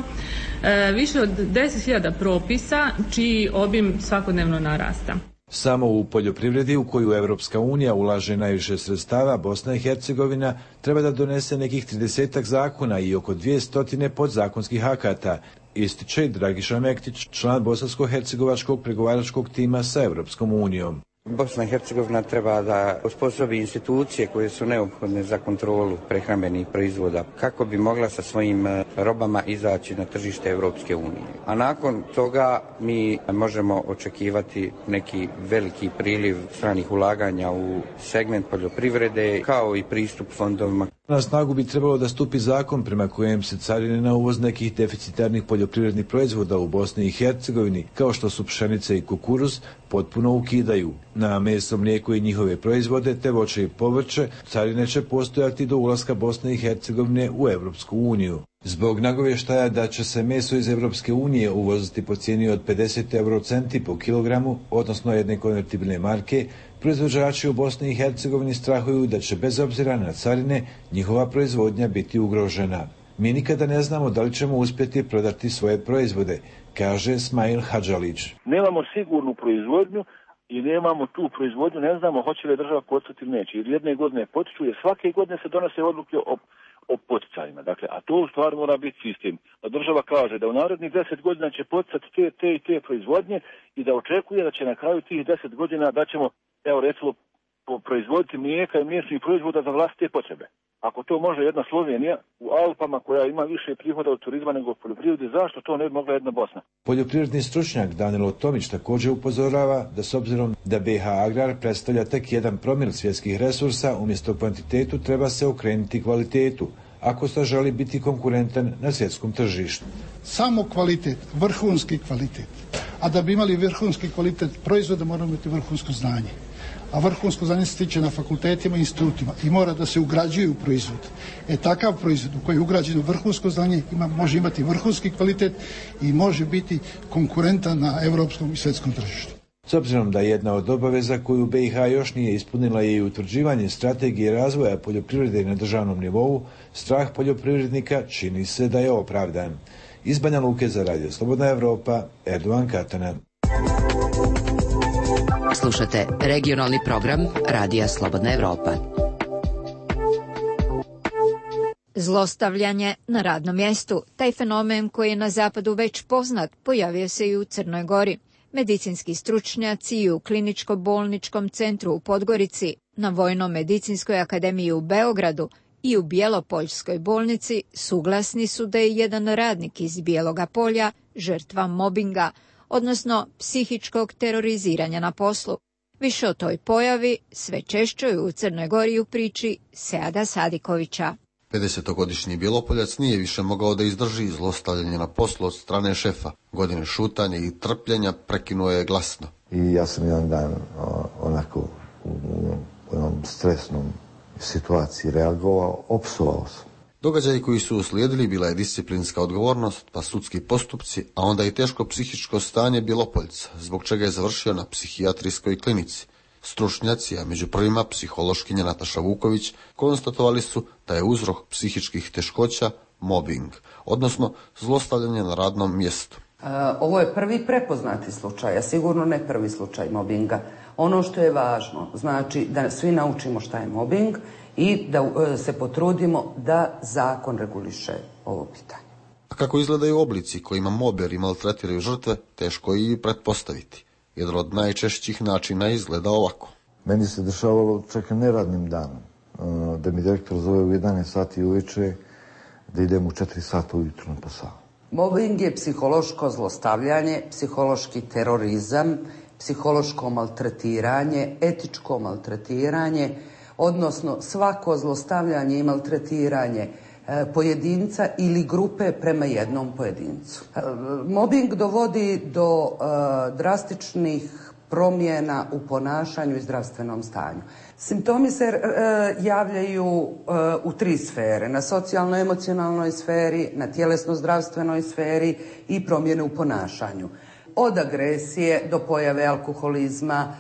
Više od 10.000 propisa čiji obim svakodnevno narasta. Samo u poljoprivredi, u koju Evropska unija ulaže najviše sredstava, Bosna i Hercegovina treba da donese nekih 30 zakona i oko 200 podzakonskih akata, ističe Dragiša Mektić, član bosansko-hercegovačkog pregovaračkog tima sa Evropskom unijom. Bosna i Hercegovina treba da osposobi institucije koje su neophodne za kontrolu prehrambenih proizvoda kako bi mogla sa svojim robama izaći na tržište Evropske unije. A nakon toga mi možemo očekivati neki veliki priliv stranih ulaganja u segment poljoprivrede kao i pristup fondovima. Na snagu bi trebalo da stupi zakon prema kojem se carine na uvoz nekih deficitarnih poljoprivrednih proizvoda u Bosni i Hercegovini, kao što su pšenica i kukuruz, potpuno ukidaju. Na meso, mlijeko i njihove proizvode, te voće i povrće, carine će postojati do ulaska Bosne i Hercegovine u Evropsku uniju. Zbog nagovještaja da će se meso iz Evropske unije uvoziti po cijeni od 50 eurocenti po kilogramu, odnosno jedne konvertibilne marke, proizvođači u Bosni i Hercegovini strahuju da će bez obzira na carine njihova proizvodnja biti ugrožena. Mi nikada ne znamo da li ćemo uspjeti prodati svoje proizvode, kaže Smail Hadžalić. Nemamo sigurnu proizvodnju i nemamo tu proizvodnju, ne znamo hoće li država poticati ili neće. Jer jedne godine potiču, jer svake godine se donose odluke o poticajima. Dakle, a to u stvari mora biti sistem. Da država kaže da u narednih 10 godina će poticati te proizvodnje i da očekuje da će na kraju tih 10 godina da ćemo, evo recimo, proizvoditi mlijeka i mliječnih proizvoda za vlastite potrebe. Ako to može jedna Slovenija u Alpama koja ima više prihoda od turizma nego od poljoprivrede, zašto to ne bi mogla jedna Bosna? Poljoprivredni stručnjak Danilo Tomić također upozorava da s obzirom da BiH Agrar predstavlja tek 1 promil svjetskih resursa, umjesto kvantitetu treba se okrenuti kvalitetu, ako se želi biti konkurentan na svjetskom tržištu. Samo kvalitet, vrhunski kvalitet. A da bi imali vrhunski kvalitet proizvoda moramo imati vrhunsko znanje. A vrhunsko znanje se stiče na fakultetima i institutima i mora da se ugrađuje u proizvod. Takav proizvod u koji je ugrađeno vrhunsko znanje može imati vrhunski kvalitet i može biti konkurentan na europskom i svjetskom tržištu. S obzirom da jedna od obaveza koju BiH još nije ispunila je i utvrđivanje strategije razvoja poljoprivrede na državnom nivou, strah poljoprivrednika čini se da je opravdan. Iz Banja Luke za Radio Slobodna Evropa, Erdovan Katanen. Slušate regionalni program Radija Slobodna Evropa. Zlostavljanje na radnom mjestu. Taj fenomen koji je na zapadu već poznat pojavio se i u Crnoj Gori. Medicinski stručnjaci i u kliničko-bolničkom centru u Podgorici, na Vojno-medicinskoj akademiji u Beogradu i u Bjelopoljskoj bolnici suglasni su da je jedan radnik iz Bijeloga Polja žrtva mobinga, odnosno psihičkog teroriziranja na poslu. Više o toj pojavi sve češće u Crnoj Gori u priči Seada Sadikovića. 50-godišnji Bjelopoljac nije više mogao da izdrži zlostavljanje na poslu od strane šefa. Godine šutanja i trpljenja prekinuo je glasno. I ja sam jedan dan onako u jednom stresnom situaciji reagovao, opsovao sam. Događaji koji su uslijedili bila je disciplinska odgovornost, pa sudski postupci, a onda i teško psihičko stanje Bjelopoljca, zbog čega je završio na psihijatrijskoj klinici. Stručnjaci, a među prvima psihologkinja Nataša Vuković, konstatovali su da je uzrok psihičkih teškoća mobbing, odnosno zlostavljanje na radnom mjestu. Ovo je prvi prepoznati slučaj, a sigurno ne prvi slučaj mobbinga. Ono što je važno, znači da svi naučimo šta je mobbing i da se potrudimo da zakon reguliše ovo pitanje. A kako izgledaju oblici kojima moberi maltretiraju žrtve, teško je i pretpostaviti. Jedan od najčešćih načina izgleda ovako. Meni se dešavalo čak neradnim danom, da mi direktor zove u 11 sati uveče, da idem u 4 sata ujutru na posao. Mobbing je psihološko zlostavljanje, psihološki terorizam, psihološko maltretiranje, etičko maltretiranje, odnosno svako zlostavljanje i maltretiranje pojedinca ili grupe prema jednom pojedincu. Mobbing dovodi do drastičnih promjena u ponašanju i zdravstvenom stanju. Simptomi se javljaju u 3 sfere, na socijalno-emocionalnoj sferi, na tjelesno-zdravstvenoj sferi i promjene u ponašanju. Od agresije do pojave alkoholizma,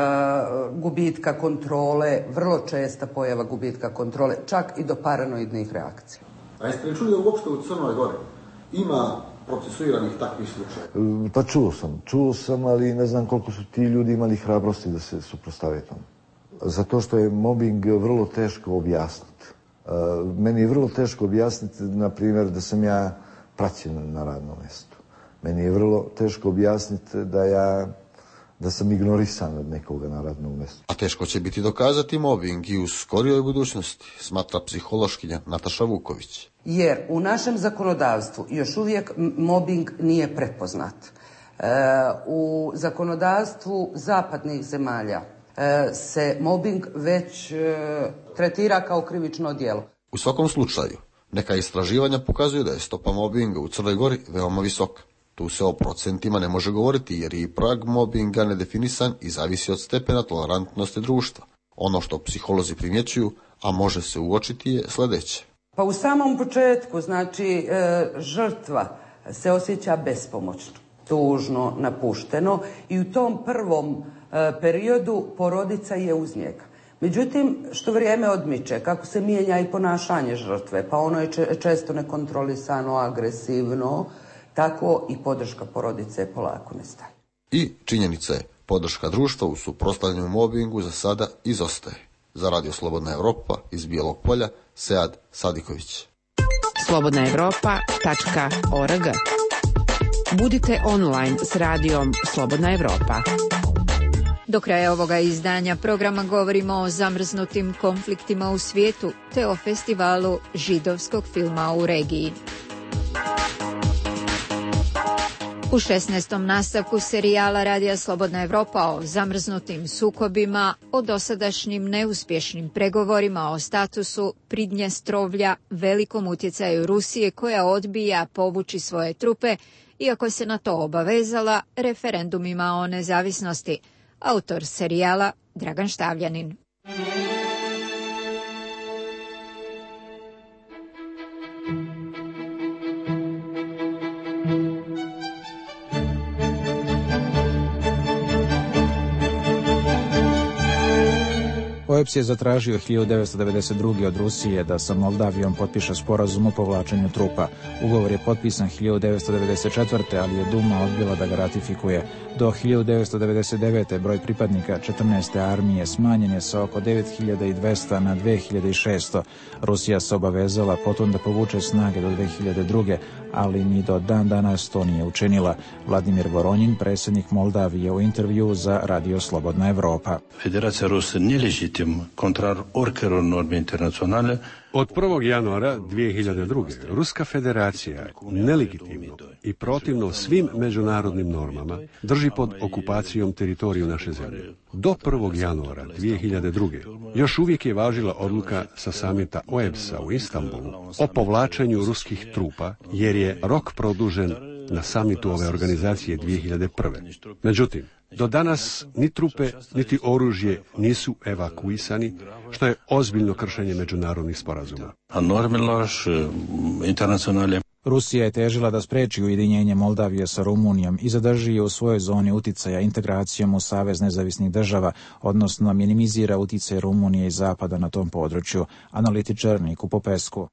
gubitka kontrole, vrlo česta pojava gubitka kontrole, čak i do paranoidnih reakcija. A jeste li čuli da uopšte u Crnoj Gori ima procesuiranih takvih slučajeva? Pa čuo sam, ali ne znam koliko su ti ljudi imali hrabrosti da se suprotstave tomu. Zato što je mobbing vrlo teško objasniti. Meni je vrlo teško objasniti, na primjer, da sam ja praćen na radnom mjestu. Meni je vrlo teško objasniti da sam ignorisan od nekoga na radnom mjestu. A teško će biti dokazati mobbing i u skorijoj budućnosti, smatra psihološkinja Nataša Vuković. Jer u našem zakonodavstvu još uvijek mobbing nije prepoznat. U zakonodavstvu zapadnih zemalja se mobbing već tretira kao krivično djelo. U svakom slučaju, neka istraživanja pokazuju da je stopa mobbinga u Crnoj Gori veoma visoka. Tu se o procentima ne može govoriti jer je i prag mobbinga nedefinisan i zavisi od stepena tolerantnosti društva. Ono što psiholozi primjećuju, a može se uočiti, je sljedeće. Pa u samom početku, znači, žrtva se osjeća bespomoćno, tužno, napušteno i u tom prvom periodu porodica je uz njega. Međutim, što vrijeme odmiče, kako se mijenja i ponašanje žrtve, pa ono je često nekontrolisano, agresivno, tako i podrška porodice polako nestaje. I činjenica je, podrška društva u suprotstavljanju mobingu za sada izostaje. Za Radio Slobodna Evropa iz Bijelog Polja, Sead Sadiković. slobodnaevropa.org. Budite online s radijom Slobodna Evropa. Do kraja ovoga izdanja programa govorimo o zamrznutim konfliktima u svijetu te o festivalu židovskog filma u regiji. U 16. nastavku serijala Radija Slobodna Evropa o zamrznutim sukobima, o dosadašnjim neuspješnim pregovorima o statusu Pridnjestrovlja, velikom utjecaju Rusije koja odbija povući svoje trupe, iako se na to obavezala referendumima o nezavisnosti. Autor serijala Dragan Štavljanin. OEBS je zatražio 1992. od Rusije da sa Moldavijom potpiše sporazum o povlačenju trupa. Ugovor je potpisan 1994. ali je Duma odbila da ga ratifikuje. Do 1999. broj pripadnika 14. armije smanjen je sa oko 9200 na 2600. Rusija se obavezala potom da povuče snage do 2002. ali ni do dan danas to nije učinila. Vladimir Voronjin, predsjednik Moldavije, u intervju za Radio Slobodna Evropa. Federacija Rusije nelegitim kontrar oricăror norme internaționale. Od 1. januara 2002. Ruska federacija nelegitimno i protivno svim međunarodnim normama drži pod okupacijom teritoriju naše zemlje. Do 1. januara 2002. još uvijek je važila odluka sa samita OEBS-a u Istanbulu o povlačenju ruskih trupa, jer je rok produžen na samitu ove organizacije 2001. Međutim, do danas ni trupe, niti oružje nisu evakuisani, što je ozbiljno kršenje međunarodnih sporazuma. Rusija je težila da spreči ujedinjenje Moldavije sa Rumunijom i zadrži je u svojoj zoni uticaja integracijom u Savez nezavisnih država, odnosno minimizira uticaj Rumunije i Zapada na tom području. Analitičar Niko Popescu.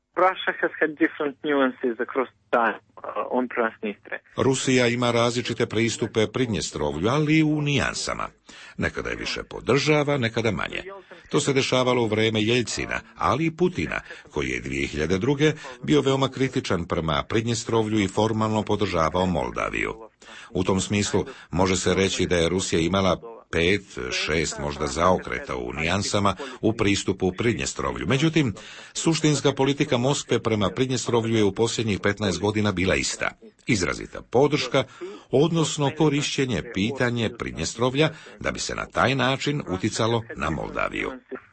Rusija ima različite pristupe Pridnjestrovlju, ali i u nijansama. Nekada je više podržava, nekada manje. To se dešavalo u vrijeme Jeljcina, ali i Putina, koji je 2002. bio veoma kritičan prema Pridnjestrovlju i formalno podržavao Moldaviju. U tom smislu može se reći da je Rusija imala 5-6 možda zaokreta u nijansama u pristupu Pridnjestrovlju. Međutim, suštinska politika Moskve prema Pridnjestrovlju je u posljednjih 15 godina bila ista. Izrazita podrška, odnosno korišćenje pitanje Pridnjestrovlja da bi se na taj način uticalo na Moldaviju.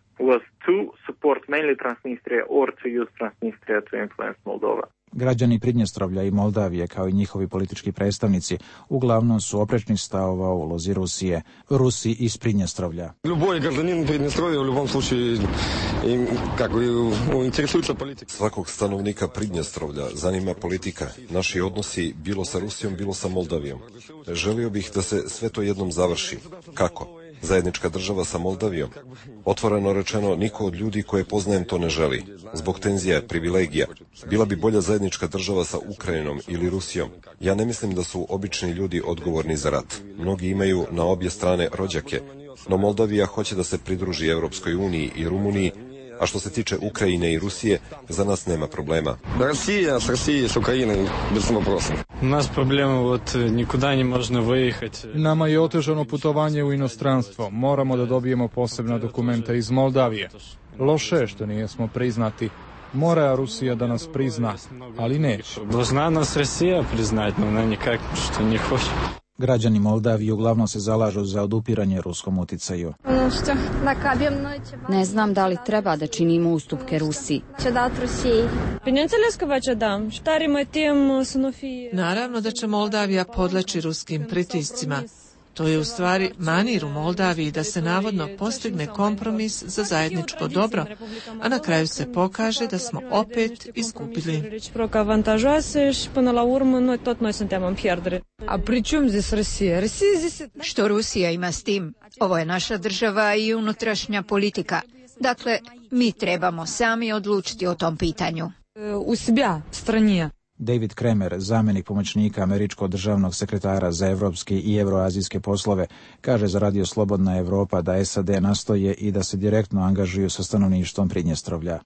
Građani Pridnjestrovlja i Moldavije, kao i njihovi politički predstavnici, uglavnom su oprečnih stavova u ulozi Rusije. Rusi iz Pridnjestrovlja. Svakog stanovnika Pridnjestrovlja zanima politika. Naši odnosi bilo sa Rusijom, bilo sa Moldavijom. Želio bih da se sve to jednom završi. Kako? Zajednička država sa Moldavijom? Otvoreno rečeno, niko od ljudi koje poznajem to ne želi. Zbog tenzija, privilegija. Bila bi bolja zajednička država sa Ukrajinom ili Rusijom. Ja ne mislim da su obični ljudi odgovorni za rat. Mnogi imaju na obje strane rođake, no Moldavija hoće da se pridruži Europskoj uniji i Rumuniji, a što se tiče Ukrajine i Rusije, za nas nema problema. Rusija s Rusije, s Ukrajinom, bez вопроса. U nas problema, nikuda ne možemo vyjehati. Nama je otežano putovanje u inostranstvo. Moramo da dobijemo posebna dokumenta iz Moldavije. Loše je što nijesmo priznati. Mora Rusija da nas prizna, ali neće. Должна nas Rusija priznati, no ona nikak što ne hoće. Građani Moldavije uglavnom se zalažu za odupiranje ruskom uticaju. Ne znam da li treba da činimo ustupke Rusiji. Naravno da će Moldavija podleći ruskim pritiscima. To je u stvari manir u Moldaviji da se navodno postigne kompromis za zajedničko dobro, a na kraju se pokaže da smo opet izgubili. A pri čem zdje Rusija? Što Rusija ima s tim? Ovo je naša država i unutrašnja politika. Dakle, mi trebamo sami odlučiti o tom pitanju. U себя, stranje. David Kremer, zamjenik pomoćnika američkog državnog sekretara za evropske i evroazijske poslove, kaže za Radio Slobodna Evropa da SAD nastoje i da se direktno angažuju sa stanovništvom Pridnjestrovlja.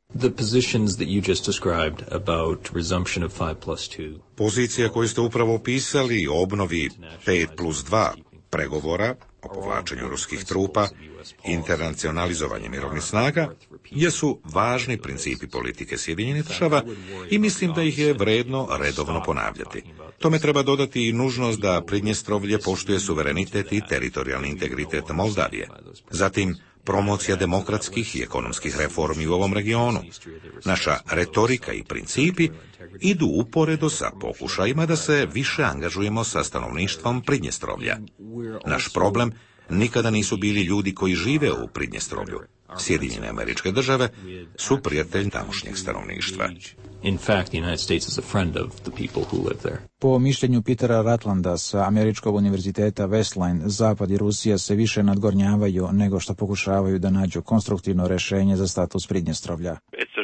Pozicija koju ste upravo opisali o obnovi 5+2 pregovora o povlačenju ruskih trupa, internacionalizovanje mirovnih snaga, jesu važni principi politike Sjedinjenih država i mislim da ih je vredno redovno ponavljati. Tome treba dodati i nužnost da Pridnjestrovlje poštuje suverenitet i teritorijalni integritet Moldavije. Zatim, promocija demokratskih i ekonomskih reformi u ovom regionu. Naša retorika i principi idu uporedo sa pokušajima da se više angažujemo sa stanovništvom Pridnjestrovlja. Naš problem nikada nisu bili ljudi koji žive u Pridnjestrovlju. Sjedinjene Američke Države su prijatelj tamošnjeg stanovništva. Po mišljenju Petera Ratlanda sa Američkog univerziteta Westline, Zapad i Rusija se više nadgornjavaju nego što pokušavaju da nađu konstruktivno rješenje za status Pridnjestrovlja.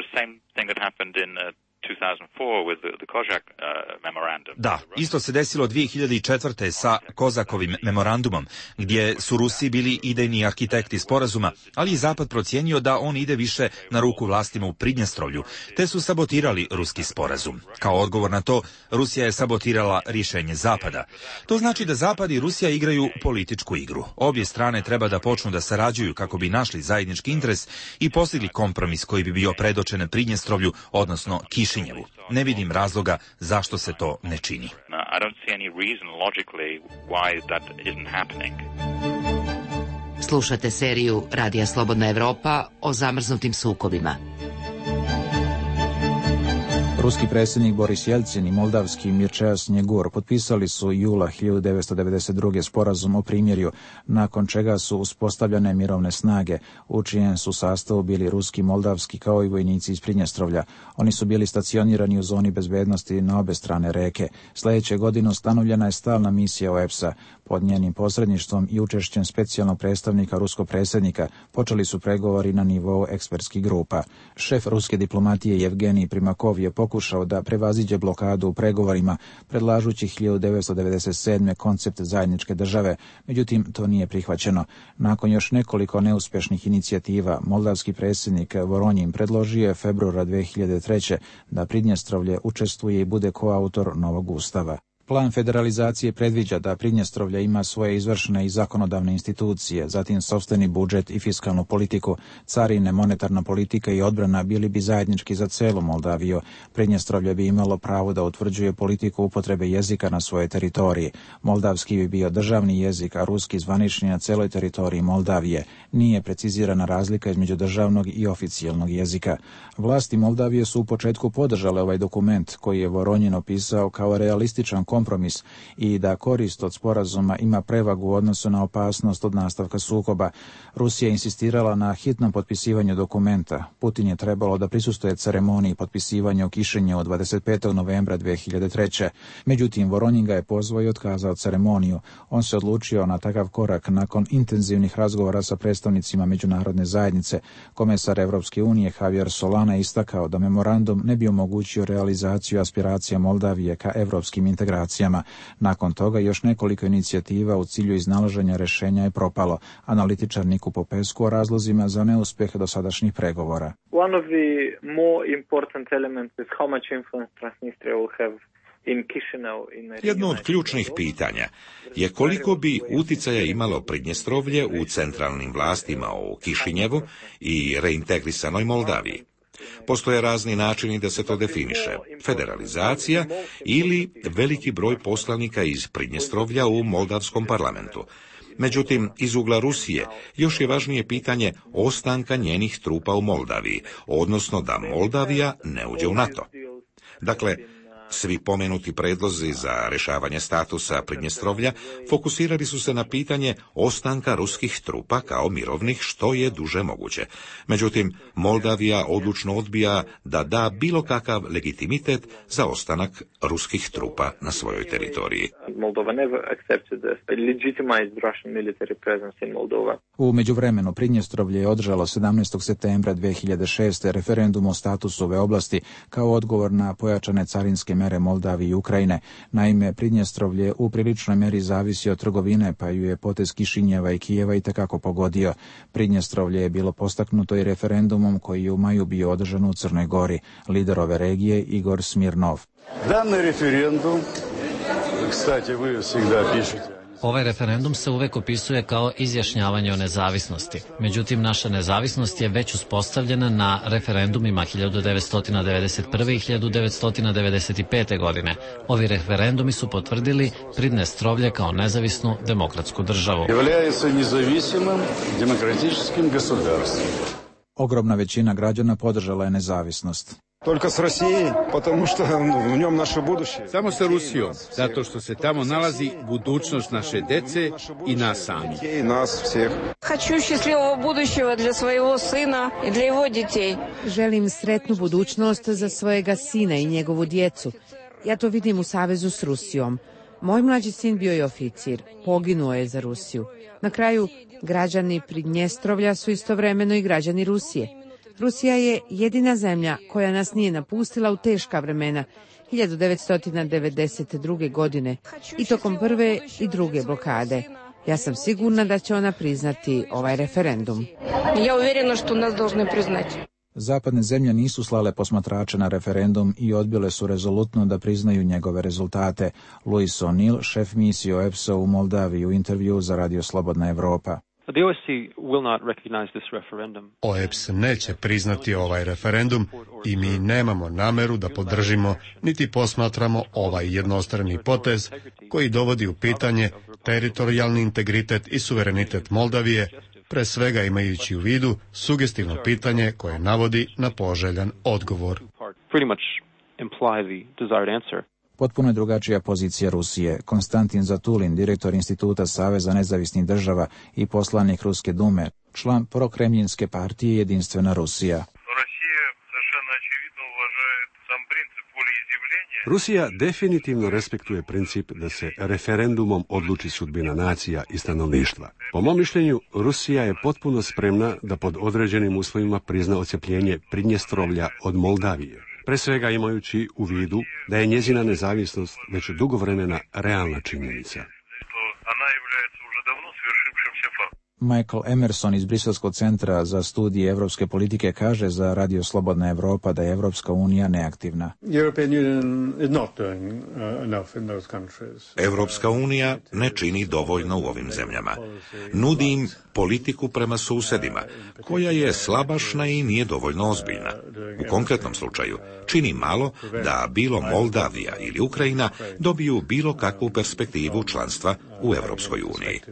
Da, isto se desilo 2004. sa Kozakovim memorandumom, gdje su Rusi bili idejni arhitekti sporazuma, ali i Zapad procijenio da on ide više na ruku vlastima u Pridnjestrovlju, te su sabotirali ruski sporazum. Kao odgovor na to, Rusija je sabotirala rješenje Zapada. To znači da Zapad i Rusija igraju političku igru. Obje strane treba da počnu da sarađuju kako bi našli zajednički interes i postigli kompromis koji bi bio predočen Pridnjestrovlju, odnosno Kišinjevu. Ne vidim razloga zašto se to ne čini. Slušate seriju Radija Slobodna Evropa o zamrznutim sukobima. Ruski predsjednik Boris Jelcin i moldavski Mircea Snjegur potpisali su jula 1992. sporazum o primirju, nakon čega su uspostavljene mirovne snage, u čijem su sastavu bili ruski, moldavski kao i vojnici iz Pridnjestrovlja. Oni su bili stacionirani u zoni bezbednosti na obe strane reke. Sljedeće godine ustanovljena je stalna misija OEPS-a. Pod njenim posredništvom i učešćem specijalnog predstavnika ruskog predsjednika počeli su pregovori na nivou ekspertskih grupa. Šef ruske diplomatije Jevgenij Primakov je pokušao da prevaziđe blokadu u pregovorima, predlažući 1997. koncept zajedničke države, međutim to nije prihvaćeno. Nakon još nekoliko neuspješnih inicijativa, moldavski predsjednik Voronjin predložio je februara 2003. da Pridnjestrovlje učestvuje i bude koautor novog ustava. Plan federalizacije predviđa da Pridnjestrovlja ima svoje izvršne i zakonodavne institucije, zatim sopstveni budžet i fiskalnu politiku, carine, monetarna politika i odbrana bili bi zajednički za celu Moldaviju. Pridnjestrovlje bi imalo pravo da utvrđuje politiku upotrebe jezika na svojoj teritoriji. Moldavski bi bio državni jezik, a ruski zvanični na celoj teritoriji Moldavije. Nije precizirana razlika između državnog i oficijalnog jezika. Vlasti Moldavije su u početku podržale ovaj dokument, koji je Voronjin opisao kao realističan kompromis i da korist od sporazuma ima prevagu u odnosu na opasnost od nastavka sukoba. Rusija je insistirala na hitnom potpisivanju dokumenta. Putin je trebalo da prisustvuje ceremoniji potpisivanja u Kišinjevu 25. novembra 2003. Međutim, Voronjin ga je pozvao i otkazao ceremoniju. On se odlučio na takav korak nakon intenzivnih razgovora sa predstavnicima međunarodne zajednice. Komesar Evropske unije Javier Solana je istakao da memorandum ne bi omogućio realizaciju aspiracija Moldavije ka evropskim integracijama. Nakon toga još nekoliko inicijativa u cilju iznalaženja rješenja je propalo. Analitičar Niku Popescu o razlozima za neuspjeh dosadašnjih pregovora. One of the more important elements is how much influence Transnistria will have. Jedno od ključnih pitanja je koliko bi uticaja imalo Pridnjestrovlje u centralnim vlastima u Kišinjevu i reintegrisanoj Moldaviji. Postoje razni načini da se to definiše. Federalizacija ili veliki broj poslanika iz Pridnjestrovlja u Moldavskom parlamentu. Međutim, iz ugla Rusije još je važnije pitanje ostanka njenih trupa u Moldaviji, odnosno da Moldavija ne uđe u NATO. Dakle, Svi pomenuti predlozi za rešavanje statusa Pridnjestrovlja fokusirali su se na pitanje ostanka ruskih trupa kao mirovnih što je duže moguće. Međutim, Moldavija odlučno odbija da da bilo kakav legitimitet za ostanak ruskih trupa na svojoj teritoriji. U međuvremenu Pridnjestrovlje je održalo 17. septembra 2006. referendum o statusu ove oblasti kao odgovor na pojačane carinske mere Moldavije i Ukrajine. Naime, Pridnjestrovlje u priličnoj meri zavisi od trgovine, pa ju je potez Kišinjeva i Kijeva itekako pogodio. Pridnjestrovlje je bilo postaknuto i referendumom koji je u maju bio održan u Crnoj Gori. Lider ove regije Igor Smirnov. Danni referendum, kstati, vi всегда pišete. Ovaj referendum se uvek opisuje kao izjašnjavanje o nezavisnosti. Međutim, naša nezavisnost je već uspostavljena na referendumima 1991. i 1995. godine. Ovi referendumi su potvrdili Pridnjestrovlje kao nezavisnu demokratsku državu. Является независимым демократическим государством. Ogromna većina građana podržala je nezavisnost. Только с Россией, потому что в нем наше будущее. Samo sa Rusijom, zato što se tamo nalazi budućnost naše dece i nas samih. Хочу счастливого будущего для своего сына и для его детей. Želim sretnu budućnost za svojega sina i njegovu djecu. Ja to vidim u savezu s Rusijom. Moj mlađi sin bio je oficir, poginuo je za Rusiju. Na kraju, građani Pridnjestrovlja su istovremeno i građani Rusije. Rusija je jedina zemlja koja nas nije napustila u teška vremena 1992. godine i tokom prve i druge blokade. Ja sam sigurna da će ona priznati ovaj referendum. Ja uvjerena što nas должны priznati. Zapadne zemlje nisu slale posmatrače na referendum i odbile su rezolutno da priznaju njegove rezultate. Louis O'Neill, šef misije OEBS-a u Moldaviji, u intervju za Radio Slobodna Evropa. OEBS neće priznati ovaj referendum i mi nemamo nameru da podržimo niti posmatramo ovaj jednostrani potez koji dovodi u pitanje teritorijalni integritet i suverenitet Moldavije, pre svega imajući u vidu sugestivno pitanje koje navodi na poželjan odgovor. Potpuno je drugačija pozicija Rusije. Konstantin Zatulin, direktor Instituta Saveza nezavisnih država i poslanik Ruske dume, član prokremljinske partije Jedinstvena Rusija. Rusija definitivno respektuje princip da se referendumom odluči sudbina nacija i stanovništva. Po mom mišljenju, Rusija je potpuno spremna da pod određenim uslovima prizna odcepljenje Pridnjestrovlja od Moldavije. Pre svega imajući u vidu da je njezina nezavisnost već dugo vremena realna činjenica. Michael Emerson iz Briselskog centra za studije evropske politike kaže za Radio Slobodna Evropa da je Evropska unija neaktivna. Evropska unija ne čini dovoljno u ovim zemljama. Nudi im politiku prema susedima, koja je slabašna i nije dovoljno ozbiljna. U konkretnom slučaju, čini malo da bilo Moldavija ili Ukrajina dobiju bilo kakvu perspektivu članstva u Evropskoj uniji.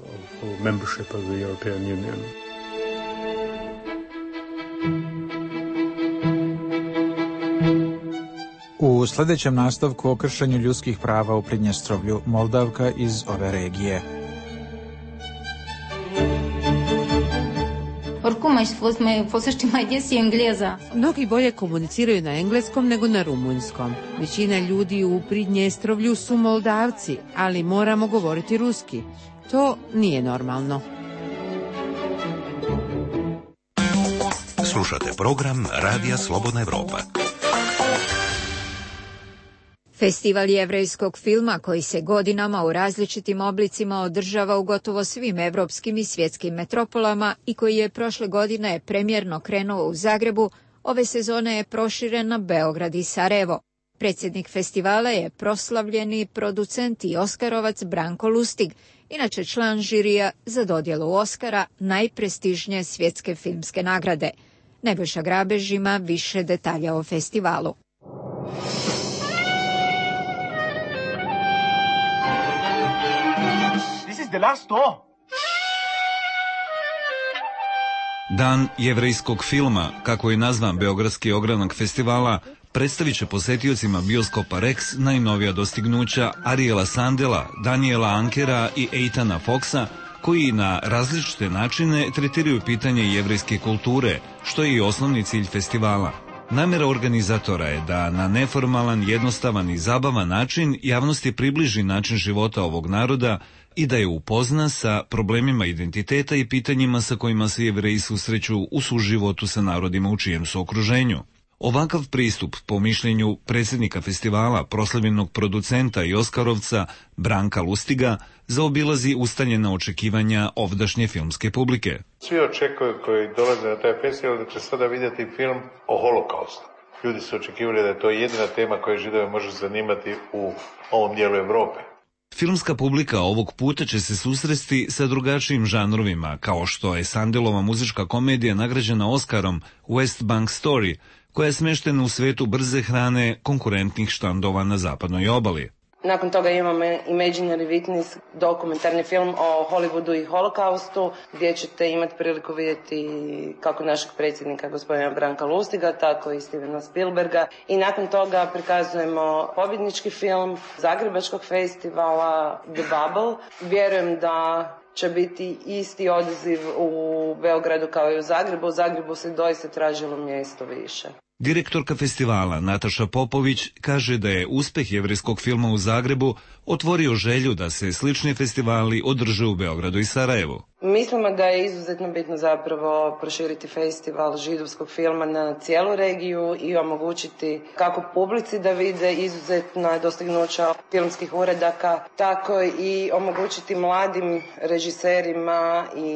U sljedećem nastavku o kršenju ljudskih prava u Pridnjestrovlju, Moldavka iz ove regije. Mnogi bolje komuniciraju na engleskom nego na rumunjskom. Većina ljudi u Pridnjestrovlju su Moldavci, ali moramo govoriti ruski. To nije normalno. Slušate program Radija Slobodna Evropa. Festival jevrejskog filma koji se godinama u različitim oblicima održava u gotovo svim evropskim i svjetskim metropolama i koji je prošle godine premijerno krenuo u Zagrebu, ove sezone je proširen na Beograd i Sarajevo. Predsjednik festivala je proslavljeni producent i oskarovac Branko Lustig, inače član žirija za dodjelu Oskara, najprestižnije svjetske filmske nagrade. Nebojša Grabež ima više detalja o festivalu. Dan jevrejskog filma, kako je nazvan Beogradski ogranak festivala, predstavit će posetiocima bioskopa Rex najnovija dostignuća Ariela Sandela, Daniela Ankera i Eitana Foxa, koji na različite načine tretiraju pitanje jevrejske kulture, što je i osnovni cilj festivala. Namjera organizatora je da na neformalan, jednostavan i zabavan način javnosti približi način života ovog naroda i da je upozna sa problemima identiteta i pitanjima sa kojima se Jevreji susreću u suživotu sa narodima u čijem su okruženju. Ovakav pristup, po mišljenju predsjednika festivala, proslavljenog producenta i Oskarovca Branka Lustiga, zaobilazi ustaljena očekivanja ovdašnje filmske publike. Svi očekuju koji dolaze na taj festival da će sada vidjeti film o holokaustu. Ljudi su očekivali da je to jedina tema koja Židove može zanimati u ovom dijelu Europe. Filmska publika ovog puta će se susresti sa drugačijim žanrovima, kao što je Sandelova muzička komedija nagrađena Oskarom West Bank Story, koja je smještena u svetu brze hrane konkurentnih štandova na zapadnoj obali. Nakon toga imamo Imaginary Witness, dokumentarni film o Hollywoodu i holokaustu, gdje ćete imati priliku vidjeti kako našeg predsjednika gospodina Branka Lustiga, tako i Stevena Spielberga. I nakon toga prikazujemo pobjednički film Zagrebačkog festivala The Bubble. Vjerujem da će biti isti odaziv u Beogradu kao i u Zagrebu. U Zagrebu se doista tražilo mjesto više. Direktorka festivala Nataša Popović kaže da je uspjeh jevrejskog filma u Zagrebu otvorio želju da se slični festivali održe u Beogradu i Sarajevu. Mislimo da je izuzetno bitno zapravo proširiti festival židovskog filma na cijelu regiju i omogućiti kako publici da vide izuzetna dostignuća filmskih uredaka, tako i omogućiti mladim režiserima i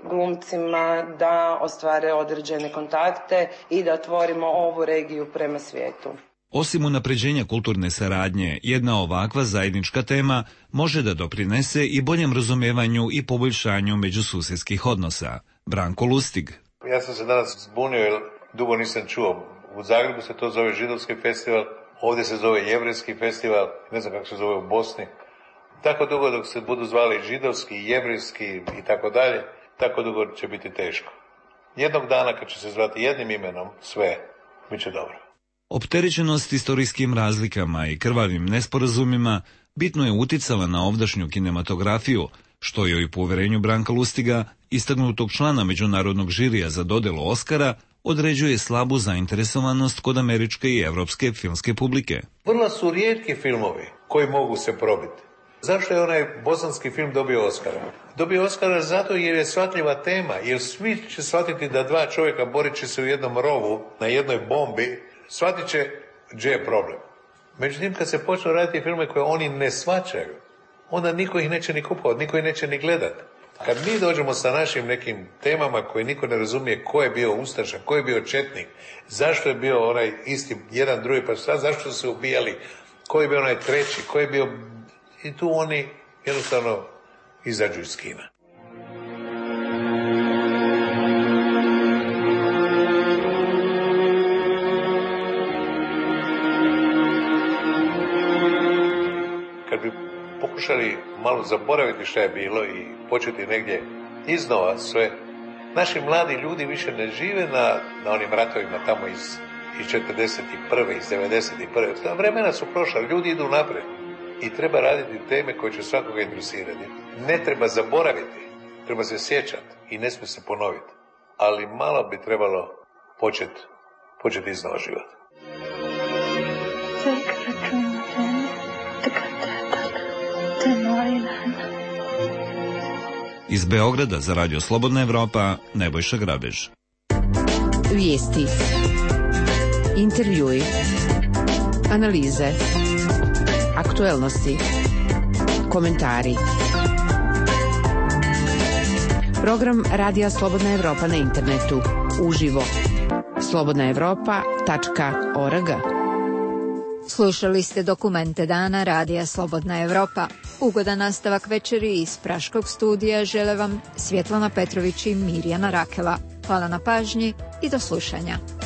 glumcima da ostvare određene kontakte i da otvorimo ovu regiju prema svijetu. Osim unapređenja kulturne saradnje, jedna ovakva zajednička tema može da doprinese i boljem razumijevanju i poboljšanju međususjedskih odnosa. Branko Lustig. Ja sam se danas zbunio jer dugo nisam čuo. U Zagrebu se to zove židovski festival, ovdje se zove jevrejski festival, ne znam kako se zove u Bosni. Tako dugo dok se budu zvali židovski, jevrejski i tako dalje, tako dugo će biti teško. Jednog dana kad će se zvati jednim imenom sve, bit će dobro. Opterećenost istorijskim razlikama i krvavim nesporazumima bitno je uticala na ovdašnju kinematografiju, što je i po uvjerenju Branka Lustiga, istaknutog člana međunarodnog žirija za dodjelu Oskara, određuje slabu zainteresovanost kod američke i evropske filmske publike. Vrlo su rijetki filmovi koji mogu se probiti. Zašto je onaj bosanski film dobio Oskara? Dobio Oskara zato jer je shvatljiva tema, jer svi će shvatiti da dva čovjeka boreći se u jednom rovu na jednoj bombi, shvatit će gdje je problem. Međutim, kad se počnu raditi filme koje oni ne shvaćaju, onda niko ih neće ni kupovati, niko ih neće ni gledati. Kad mi dođemo sa našim nekim temama koje niko ne razumije ko je bio ustaša, ko je bio četnik, zašto je bio onaj isti, jedan drugi, pa sad zašto su se ubijali, ko je bio onaj treći, ko je bio... I tu oni jednostavno izađu iz kina. Kad bi pokušali malo zaboraviti šta je bilo i početi negdje iznova sve, naši mladi ljudi više ne žive na onim ratovima tamo iz 41. iz 91. Vremena su prošla, ljudi idu naprijed. I treba raditi teme koje će svakoga interesirati. Ne treba zaboraviti, treba se sjećati i ne smije se ponoviti. Ali malo bi trebalo početi iznova život. Iz Beograda za Radio Slobodna Evropa, Nebojša Grabež. Vijesti, intervjui, analize, aktuelnosti, komentari. Program Radija Slobodna Evropa na internetu, uživo. slobodnaevropa.org. Slušali ste dokumente dana Radija Slobodna Evropa. Ugodan nastavak večeri iz Praškog studija žele vam Svjetlana Petrović i Mirjana Rakela. Hvala na pažnji i do slušanja.